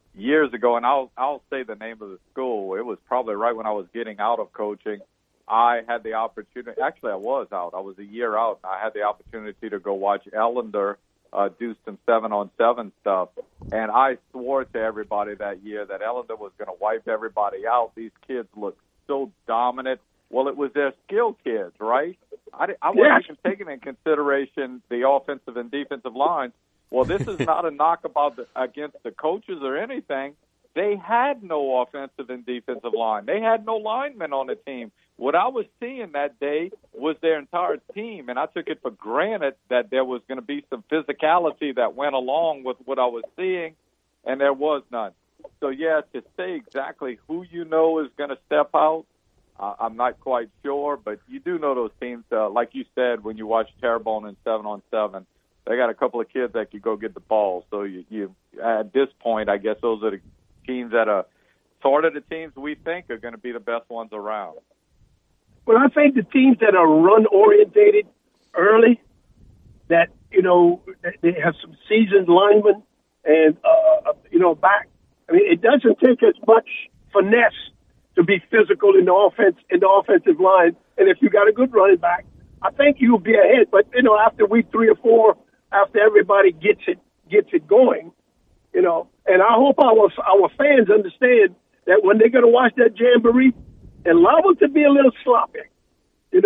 years ago, and I'll say the name of the school. It was probably right when I was getting out of coaching. I had the opportunity. Actually, I was out. I was a year out. I had the opportunity to go watch Ellender do some 7-on-7 stuff, and I swore to everybody that year that Ellender was going to wipe everybody out. These kids looked so dominant. Well, it was their skill kids, right? I wasn't even taking in consideration the offensive and defensive lines. Well, this is not a knock against the coaches or anything. They had no offensive and defensive line. They had no linemen on the team. What I was seeing that day was their entire team, and I took it for granted that there was going to be some physicality that went along with what I was seeing, and there was none. So, yeah, to say exactly who you know is going to step out, I'm not quite sure, but you do know those teams, like you said, when you watch Terrebonne in 7-on-7, they got a couple of kids that could go get the ball. So you at this point, I guess those are the teams that are sort of the teams we think are going to be the best ones around. Well, I think the teams that are run-orientated early, that, they have some seasoned linemen and, back. I mean, it doesn't take as much finesse to be physical in the offensive line. And if you got a good running back, I think you'll be ahead. But, after week 3 or 4, after everybody gets it going, and I hope our fans understand that when they're going to watch that jamboree, allow them to be a little sloppy, and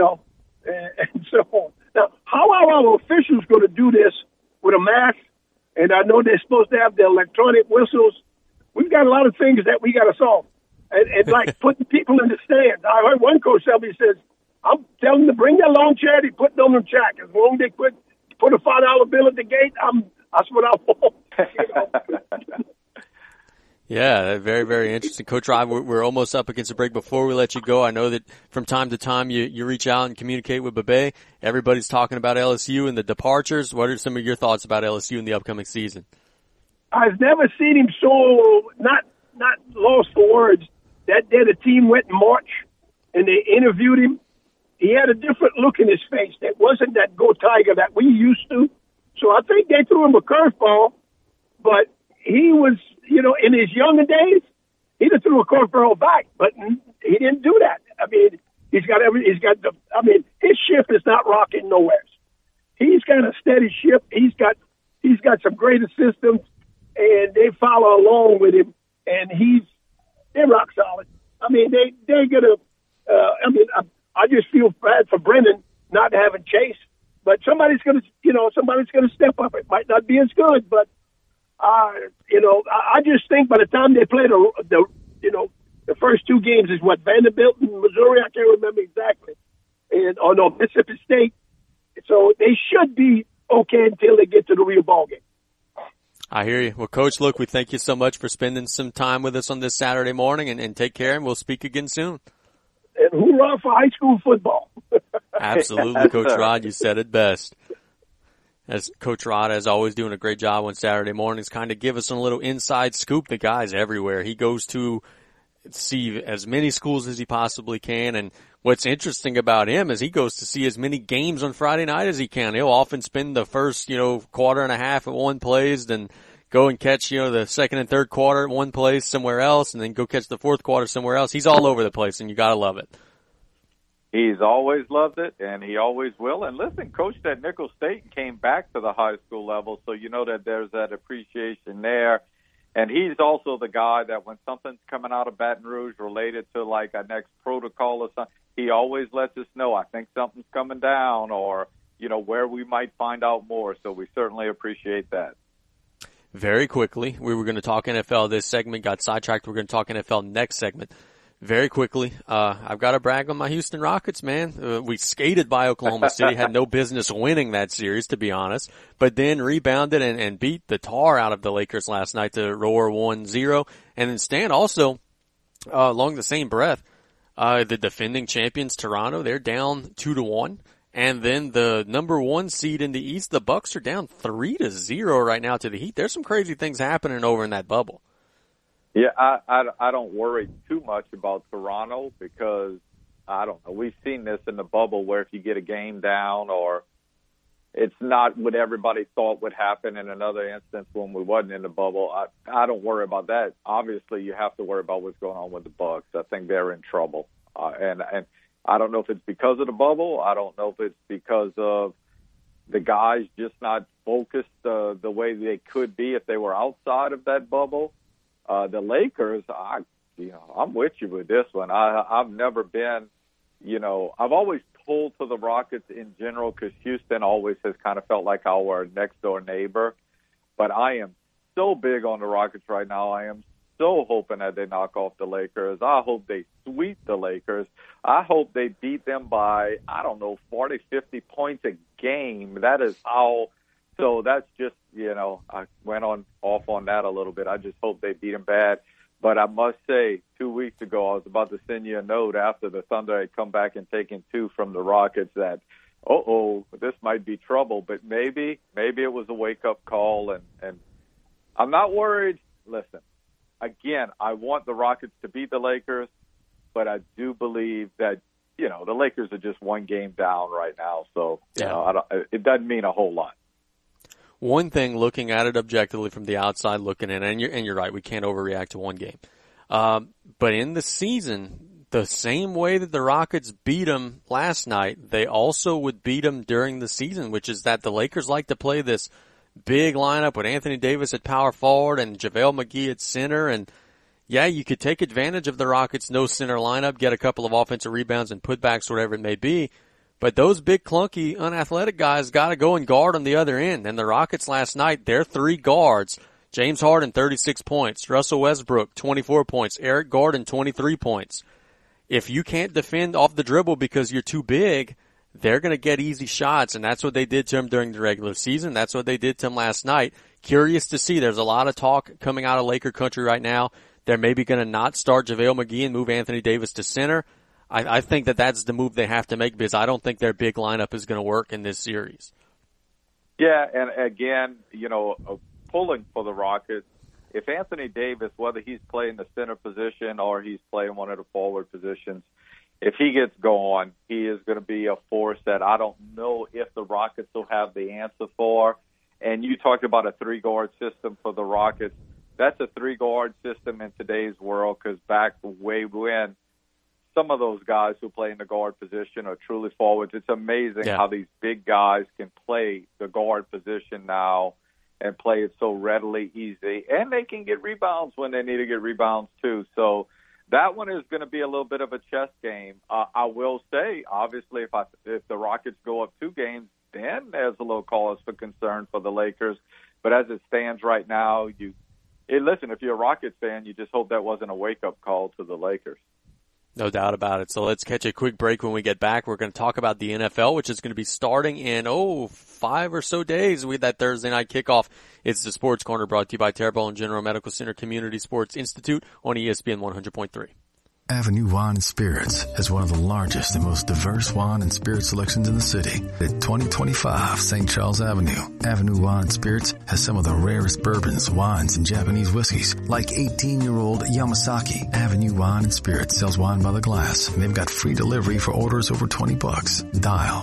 so now, how are our officials going to do this with a mask? And I know they're supposed to have the electronic whistles. We've got a lot of things that we got to solve. And like putting people in the stands. I heard one coach tell me, he says, I'm telling them to bring their lawn chair, they put them on the track. As long as they put a $5 bill at the gate, that's what I want. Yeah, very, very interesting. Coach Rod, we're almost up against a break. Before we let you go, I know that from time to time you reach out and communicate with Bebe. Everybody's talking about LSU and the departures. What are some of your thoughts about LSU in the upcoming season? I've never seen him so not lost for words. That day the team went in March and they interviewed him. He had a different look in his face. That wasn't that Go Tiger that we used to. So I think they threw him a curveball, but he was, in his younger days, he'd have threw a curveball back, but he didn't do that. I mean, his ship is not rocking nowhere. He's got a steady ship. He's got some great assistants, and they follow along with him, and they're rock solid. I mean, they're gonna. I just feel bad for Brennan not having Chase, but somebody's gonna step up. It might not be as good, but I just think by the time they play the first 2 games is what, Vanderbilt and Missouri, I can't remember exactly, Mississippi State. So they should be okay until they get to the real ball game. I hear you. Well, Coach, look, we thank you so much for spending some time with us on this Saturday morning, and take care, and we'll speak again soon. And hoorah for high school football. Absolutely, Coach Rod, you said it best. As Coach Rod is always doing a great job on Saturday mornings, kind of give us a little inside scoop. The guy's everywhere. He goes to see as many schools as he possibly can, and what's interesting about him is he goes to see as many games on Friday night as he can. He'll often spend the first, quarter and a half at one place, then go and catch, the second and third quarter at one place somewhere else, and then go catch the fourth quarter somewhere else. He's all over the place, and you gotta love it. He's always loved it, and he always will. And listen, coached at Nicholls State and came back to the high school level, so you know that there's that appreciation there. And he's also the guy that when something's coming out of Baton Rouge related to like a next protocol or something, he always lets us know, I think something's coming down, or, where we might find out more. So we certainly appreciate that. Very quickly, we were going to talk NFL this segment, got sidetracked. We're going to talk NFL next segment. Very quickly, I've got to brag on my Houston Rockets, man. We skated by Oklahoma City, had no business winning that series, to be honest, but then rebounded and beat the tar out of the Lakers last night to roar 1-0. And then Stan also, along the same breath, the defending champions Toronto, they're down 2-1. And then the number 1 seed in the East, the Bucks, are down 3-0 right now to the Heat. There's some crazy things happening over in that bubble. Yeah, I don't worry too much about Toronto because, I don't know, we've seen this in the bubble where if you get a game down or it's not what everybody thought would happen in another instance when we wasn't in the bubble. I don't worry about that. Obviously, you have to worry about what's going on with the Bucks. I think they're in trouble. And I don't know if it's because of the bubble. I don't know if it's because of the guys just not focused the way they could be if they were outside of that bubble. The Lakers, I'm with you with this one. I've never been, I've always pulled to the Rockets in general because Houston always has kind of felt like our next-door neighbor. But I am so big on the Rockets right now. I am so hoping that they knock off the Lakers. I hope they sweep the Lakers. I hope they beat them by, 40, 50 points a game. That is how – so that's just, I went off on that a little bit. I just hope they beat them bad. But I must say, 2 weeks ago, I was about to send you a note after the Thunder had come back and taken 2 from the Rockets that, this might be trouble. But maybe it was a wake-up call. And I'm not worried. Listen, again, I want the Rockets to beat the Lakers, but I do believe that, the Lakers are just one game down right now. So, it doesn't mean a whole lot. One thing, looking at it objectively from the outside looking in, and you're right, we can't overreact to one game. But in the season, the same way that the Rockets beat them last night, they also would beat them during the season, which is that the Lakers like to play this big lineup with Anthony Davis at power forward and JaVale McGee at center. And, yeah, you could take advantage of the Rockets' no center lineup, get a couple of offensive rebounds and putbacks, whatever it may be. But those big, clunky, unathletic guys got to go and guard on the other end. And the Rockets last night, their 3 guards, James Harden, 36 points, Russell Westbrook, 24 points, Eric Gordon, 23 points. If you can't defend off the dribble because you're too big, they're going to get easy shots, and that's what they did to him during the regular season. That's what they did to him last night. Curious to see. There's a lot of talk coming out of Laker country right now. They're maybe going to not start JaVale McGee and move Anthony Davis to center. I think that that's the move they have to make because I don't think their big lineup is going to work in this series. Yeah, and again, pulling for the Rockets, if Anthony Davis, whether he's playing the center position or he's playing one of the forward positions, if he gets going, he is going to be a force that I don't know if the Rockets will have the answer for. And you talked about a 3-guard system for the Rockets. That's a 3-guard system in today's world because back way when, some of those guys who play in the guard position are truly forwards. It's amazing how these big guys can play the guard position now and play it so readily, easy. And they can get rebounds when they need to get rebounds too. So that one is going to be a little bit of a chess game. I will say, obviously, if the Rockets go up 2 games, then there's a little cause for concern for the Lakers. But as it stands right now, listen, if you're a Rockets fan, you just hope that wasn't a wake-up call to the Lakers. No doubt about it. So let's catch a quick break. When we get back, we're going to talk about the NFL, which is going to be starting in, 5 or so days with that Thursday night kickoff. It's the Sports Corner brought to you by Terrebonne General Medical Center Community Sports Institute on ESPN 100.3. Avenue Wine and Spirits has one of the largest and most diverse wine and spirit selections in the city. At 2025 St. Charles Avenue, Avenue Wine and Spirits has some of the rarest bourbons, wines, and Japanese whiskeys, like 18-year-old Yamasaki. Avenue Wine and Spirits sells wine by the glass, and they've got free delivery for orders over $20. Dial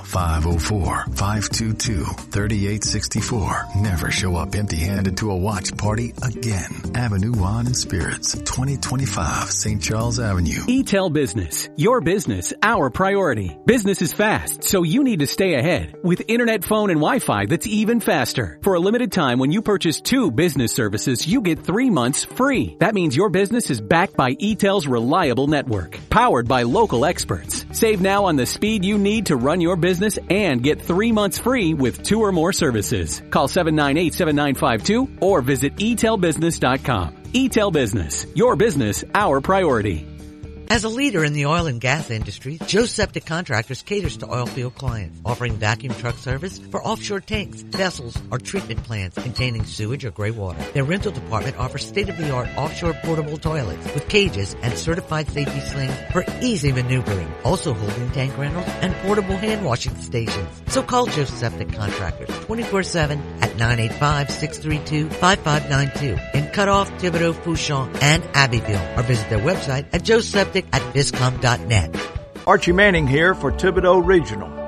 504-522-3864. Never show up empty-handed to a watch party again. Avenue Wine and Spirits, 2025 St. Charles Avenue. E-Tel Business. Your business, our priority. Business is fast, so you need to stay ahead with internet, phone, and Wi-Fi that's even faster. For a limited time, when you purchase 2 business services, you get 3 months free. That means your business is backed by E-Tel's reliable network, powered by local experts. Save now on the speed you need to run your business and get 3 months free with 2 or more services. Call 798-7952 or visit etelbusiness.com. E-Tel Business. Your business, our priority. As a leader in the oil and gas industry, Joe Septic Contractors caters to oil field clients, offering vacuum truck service for offshore tanks, vessels, or treatment plants containing sewage or gray water. Their rental department offers state-of-the-art offshore portable toilets with cages and certified safety slings for easy maneuvering, also holding tank rentals and portable hand washing stations. So call Joe Septic Contractors 24/7 at 985-632-5592 in Cutoff, Thibodeau, Fouchon, and Abbeville, or visit their website at joeseptic at viscom.net. Archie Manning here for Thibodeau Regional.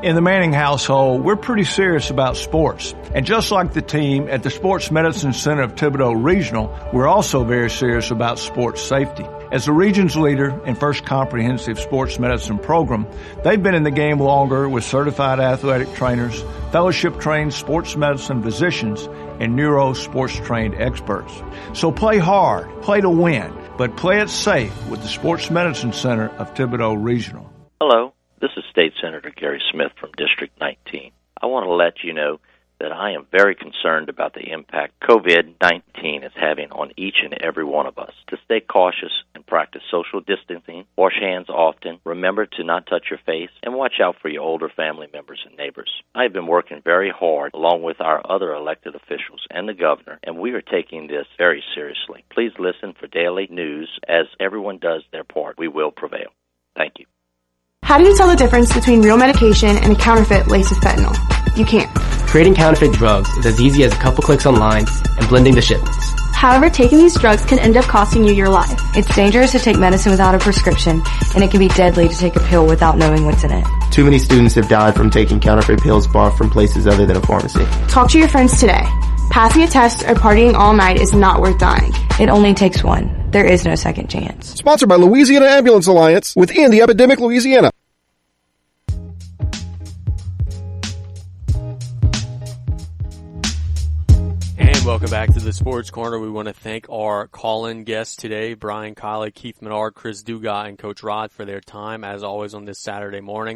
In the Manning household, we're pretty serious about sports. And just like the team at the Sports Medicine Center of Thibodaux Regional, we're also very serious about sports safety. As the region's leader in First Comprehensive Sports Medicine Program, they've been in the game longer with certified athletic trainers, fellowship-trained sports medicine physicians, and neuro sports-trained experts. So play hard, play to win, but play it safe with the Sports Medicine Center of Thibodaux Regional. Hello. This is State Senator Gary Smith from District 19. I want to let you know that I am very concerned about the impact COVID-19 is having on each and every one of us. To stay cautious and practice social distancing, wash hands often, remember to not touch your face, and watch out for your older family members and neighbors. I have been working very hard along with our other elected officials and the governor, and we are taking this very seriously. Please listen for daily news. As everyone does their part, we will prevail. Thank you. How do you tell the difference between real medication and a counterfeit laced with fentanyl? You can't. Creating counterfeit drugs is as easy as a couple clicks online and blending the shipments. However, taking these drugs can end up costing you your life. It's dangerous to take medicine without a prescription, and it can be deadly to take a pill without knowing what's in it. Too many students have died from taking counterfeit pills bought from places other than a pharmacy. Talk to your friends today. Passing a test or partying all night is not worth dying. It only takes one. There is no second chance. Sponsored by Louisiana Ambulance Alliance within the Epidemic Louisiana. And welcome back to the Sports Corner. We want to thank our call-in guests today, Brian Colley, Keith Menard, Chris Dugas, and Coach Rod for their time, as always, on this Saturday morning.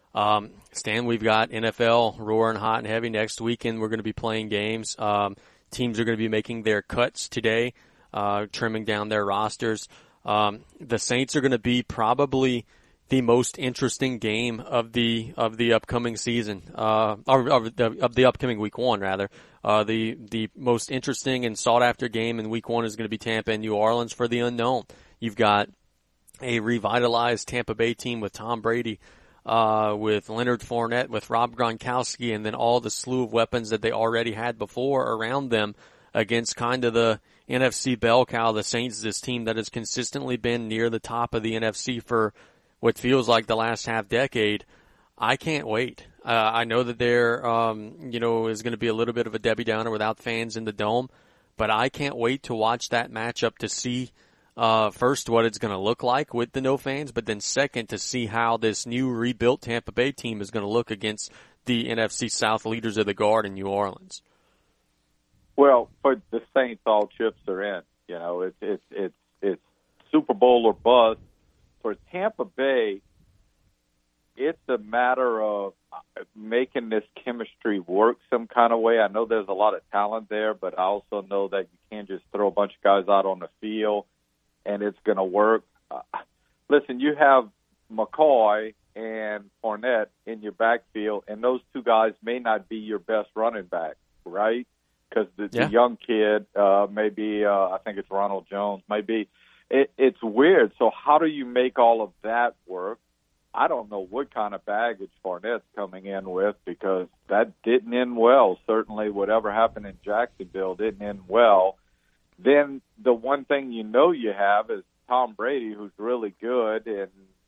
Stan, we've got NFL roaring hot and heavy. Next weekend we're going to be playing games. Teams are going to be making their cuts today, trimming down their rosters. The Saints are going to be probably the most interesting game of the upcoming season, of the upcoming week one, rather. The most interesting and sought after game in week one is going to be Tampa and New Orleans for the unknown. You've got a revitalized Tampa Bay team with Tom Brady, with Leonard Fournette, with Rob Gronkowski, and then all the slew of weapons that they already had before around them against kind of the NFC bell cow, the Saints, this team that has consistently been near the top of the NFC for what feels like the last half decade. I can't wait. I know that there, is going to be a little bit of a Debbie Downer without fans in the Dome, but I can't wait to watch that matchup to see, first, what it's going to look like with the no fans, but then second, to see how this new rebuilt Tampa Bay team is going to look against the NFC South leaders of the guard in New Orleans. Well, for the Saints, all chips are in. You know, it's Super Bowl or bust. For Tampa Bay, it's a matter of making this chemistry work some kind of way. I know there's a lot of talent there, but I also know that you can't just throw a bunch of guys out on the field and it's going to work. Listen, you have McCoy and Fournette in your backfield, and those two guys may not be your best running back, right? Because the young kid, maybe I think it's Ronald Jones, maybe. It's weird. So how do you make all of that work? I don't know what kind of baggage Fournette's coming in with, because that didn't end well. Certainly whatever happened in Jacksonville didn't end well. Then the one thing you have is Tom Brady, who's really good, and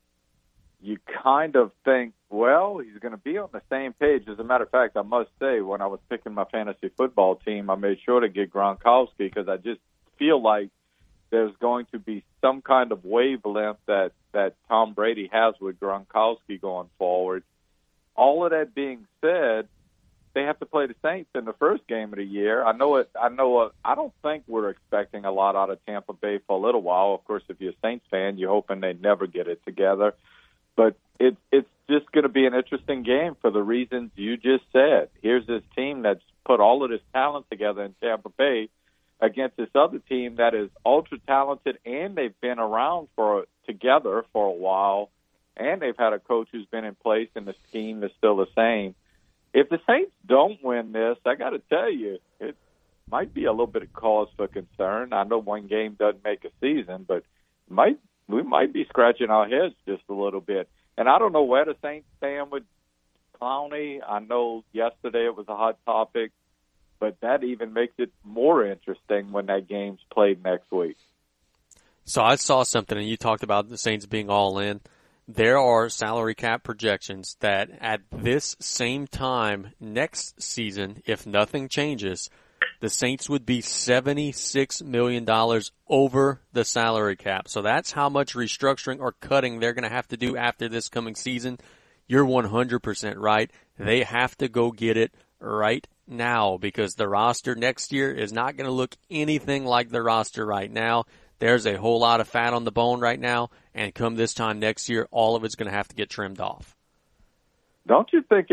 you kind of think, well, he's going to be on the same page. As a matter of fact, I must say, when I was picking my fantasy football team, I made sure to get Gronkowski, because I just feel like there's going to be some kind of wavelength that Tom Brady has with Gronkowski going forward. All of that being said, they have to play the Saints in the first game of the year. I don't think we're expecting a lot out of Tampa Bay for a little while. Of course, if you're a Saints fan, you're hoping they never get it together. But it's just going to be an interesting game for the reasons you just said. Here's this team that's put all of this talent together in Tampa Bay against this other team that is ultra talented, and they've been around together for a while, and they've had a coach who's been in place, and the scheme is still the same. If the Saints don't win this, I got to tell you, it might be a little bit of cause for concern. I know one game doesn't make a season, but we might be scratching our heads just a little bit. And I don't know where the Saints stand with Clowney. I know yesterday it was a hot topic, but that even makes it more interesting when that game's played next week. So I saw something, and you talked about the Saints being all in. there are salary cap projections that at this same time next season, if nothing changes, the Saints would be $76 million over the salary cap. So that's how much restructuring or cutting they're going to have to do after this coming season. You're 100% right. They have to go get it right now because the roster next year is not going to look anything like the roster right now. There's a whole lot of fat on the bone right now, and come this time next year, all of it's going to have to get trimmed off. Don't you think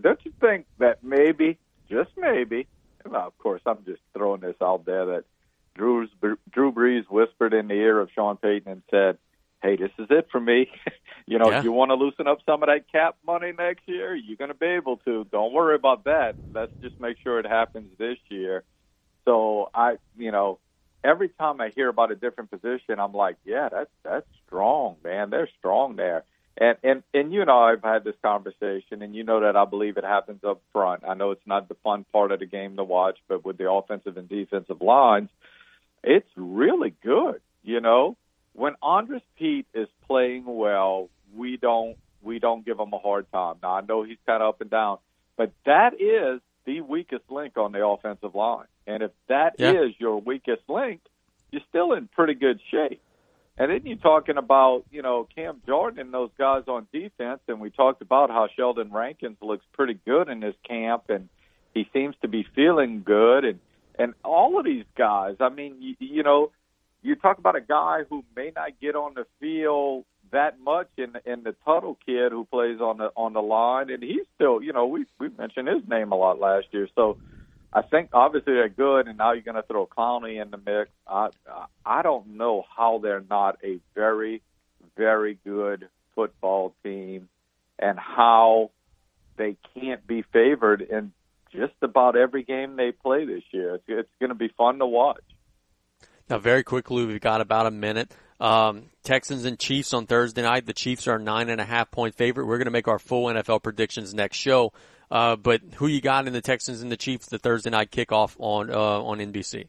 that maybe, just maybe, well, of course, I'm just throwing this out there, that Drew Brees whispered in the ear of Sean Payton and said, hey, this is it for me. If you want to loosen up some of that cap money next year, you're going to be able to. Don't worry about that. Let's just make sure it happens this year. So every time I hear about a different position, I'm like, yeah, that's strong, man. They're strong there. And I've had this conversation, and that I believe it happens up front. I know it's not the fun part of the game to watch, but with the offensive and defensive lines, it's really good. When Andres Pete is playing well, we don't give him a hard time. Now, I know he's kind of up and down, but that is the weakest link on the offensive line. And if that is your weakest link, you're still in pretty good shape. And then you're talking about, Cam Jordan and those guys on defense, and we talked about how Sheldon Rankins looks pretty good in this camp, and he seems to be feeling good. And all of these guys, I mean, you talk about a guy who may not get on the field that much in the Tuttle kid who plays on the line, and he's still, we mentioned his name a lot last year. So I think obviously they're good, and now you're going to throw Clowney in the mix. I don't know how they're not a very, very good football team, and how they can't be favored in just about every game they play this year. It's going to be fun to watch. Now, very quickly, we've got about a minute. Texans and Chiefs on Thursday night. The Chiefs are a 9.5-point favorite. We're going to make our full NFL predictions next show. But who you got in the Texans and the Chiefs, the Thursday night kickoff on NBC?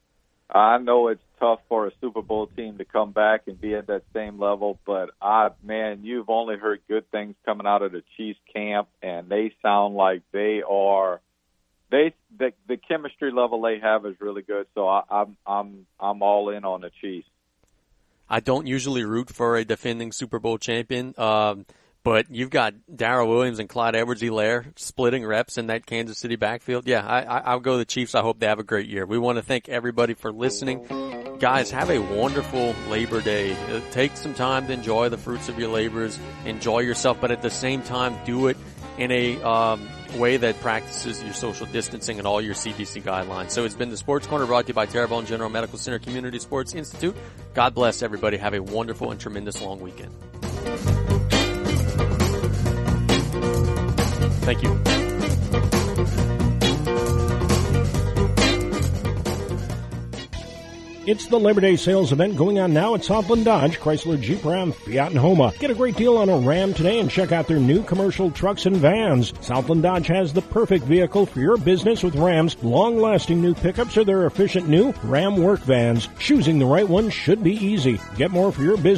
I know it's tough for a Super Bowl team to come back and be at that same level, but you've only heard good things coming out of the Chiefs camp, and they sound like they are. The chemistry level they have is really good, so I'm all in on the Chiefs. I don't usually root for a defending Super Bowl champion, but you've got Darrell Williams and Clyde Edwards-Helaire splitting reps in that Kansas City backfield. Yeah, I'll go the Chiefs. I hope they have a great year. We want to thank everybody for listening. Guys, have a wonderful Labor Day. Take some time to enjoy the fruits of your labors. Enjoy yourself, but at the same time, do it in a way that practices your social distancing and all your CDC guidelines. So it's been the Sports Corner, brought to you by Terrebonne General Medical Center Community Sports Institute. God bless everybody. Have a wonderful and tremendous long weekend. Thank you. It's the Labor Day sales event going on now at Southland Dodge, Chrysler, Jeep, Ram, Fiat, and Homa. Get a great deal on a Ram today and check out their new commercial trucks and vans. Southland Dodge has the perfect vehicle for your business with Ram's long-lasting new pickups or their efficient new Ram work vans. Choosing the right one should be easy. Get more for your business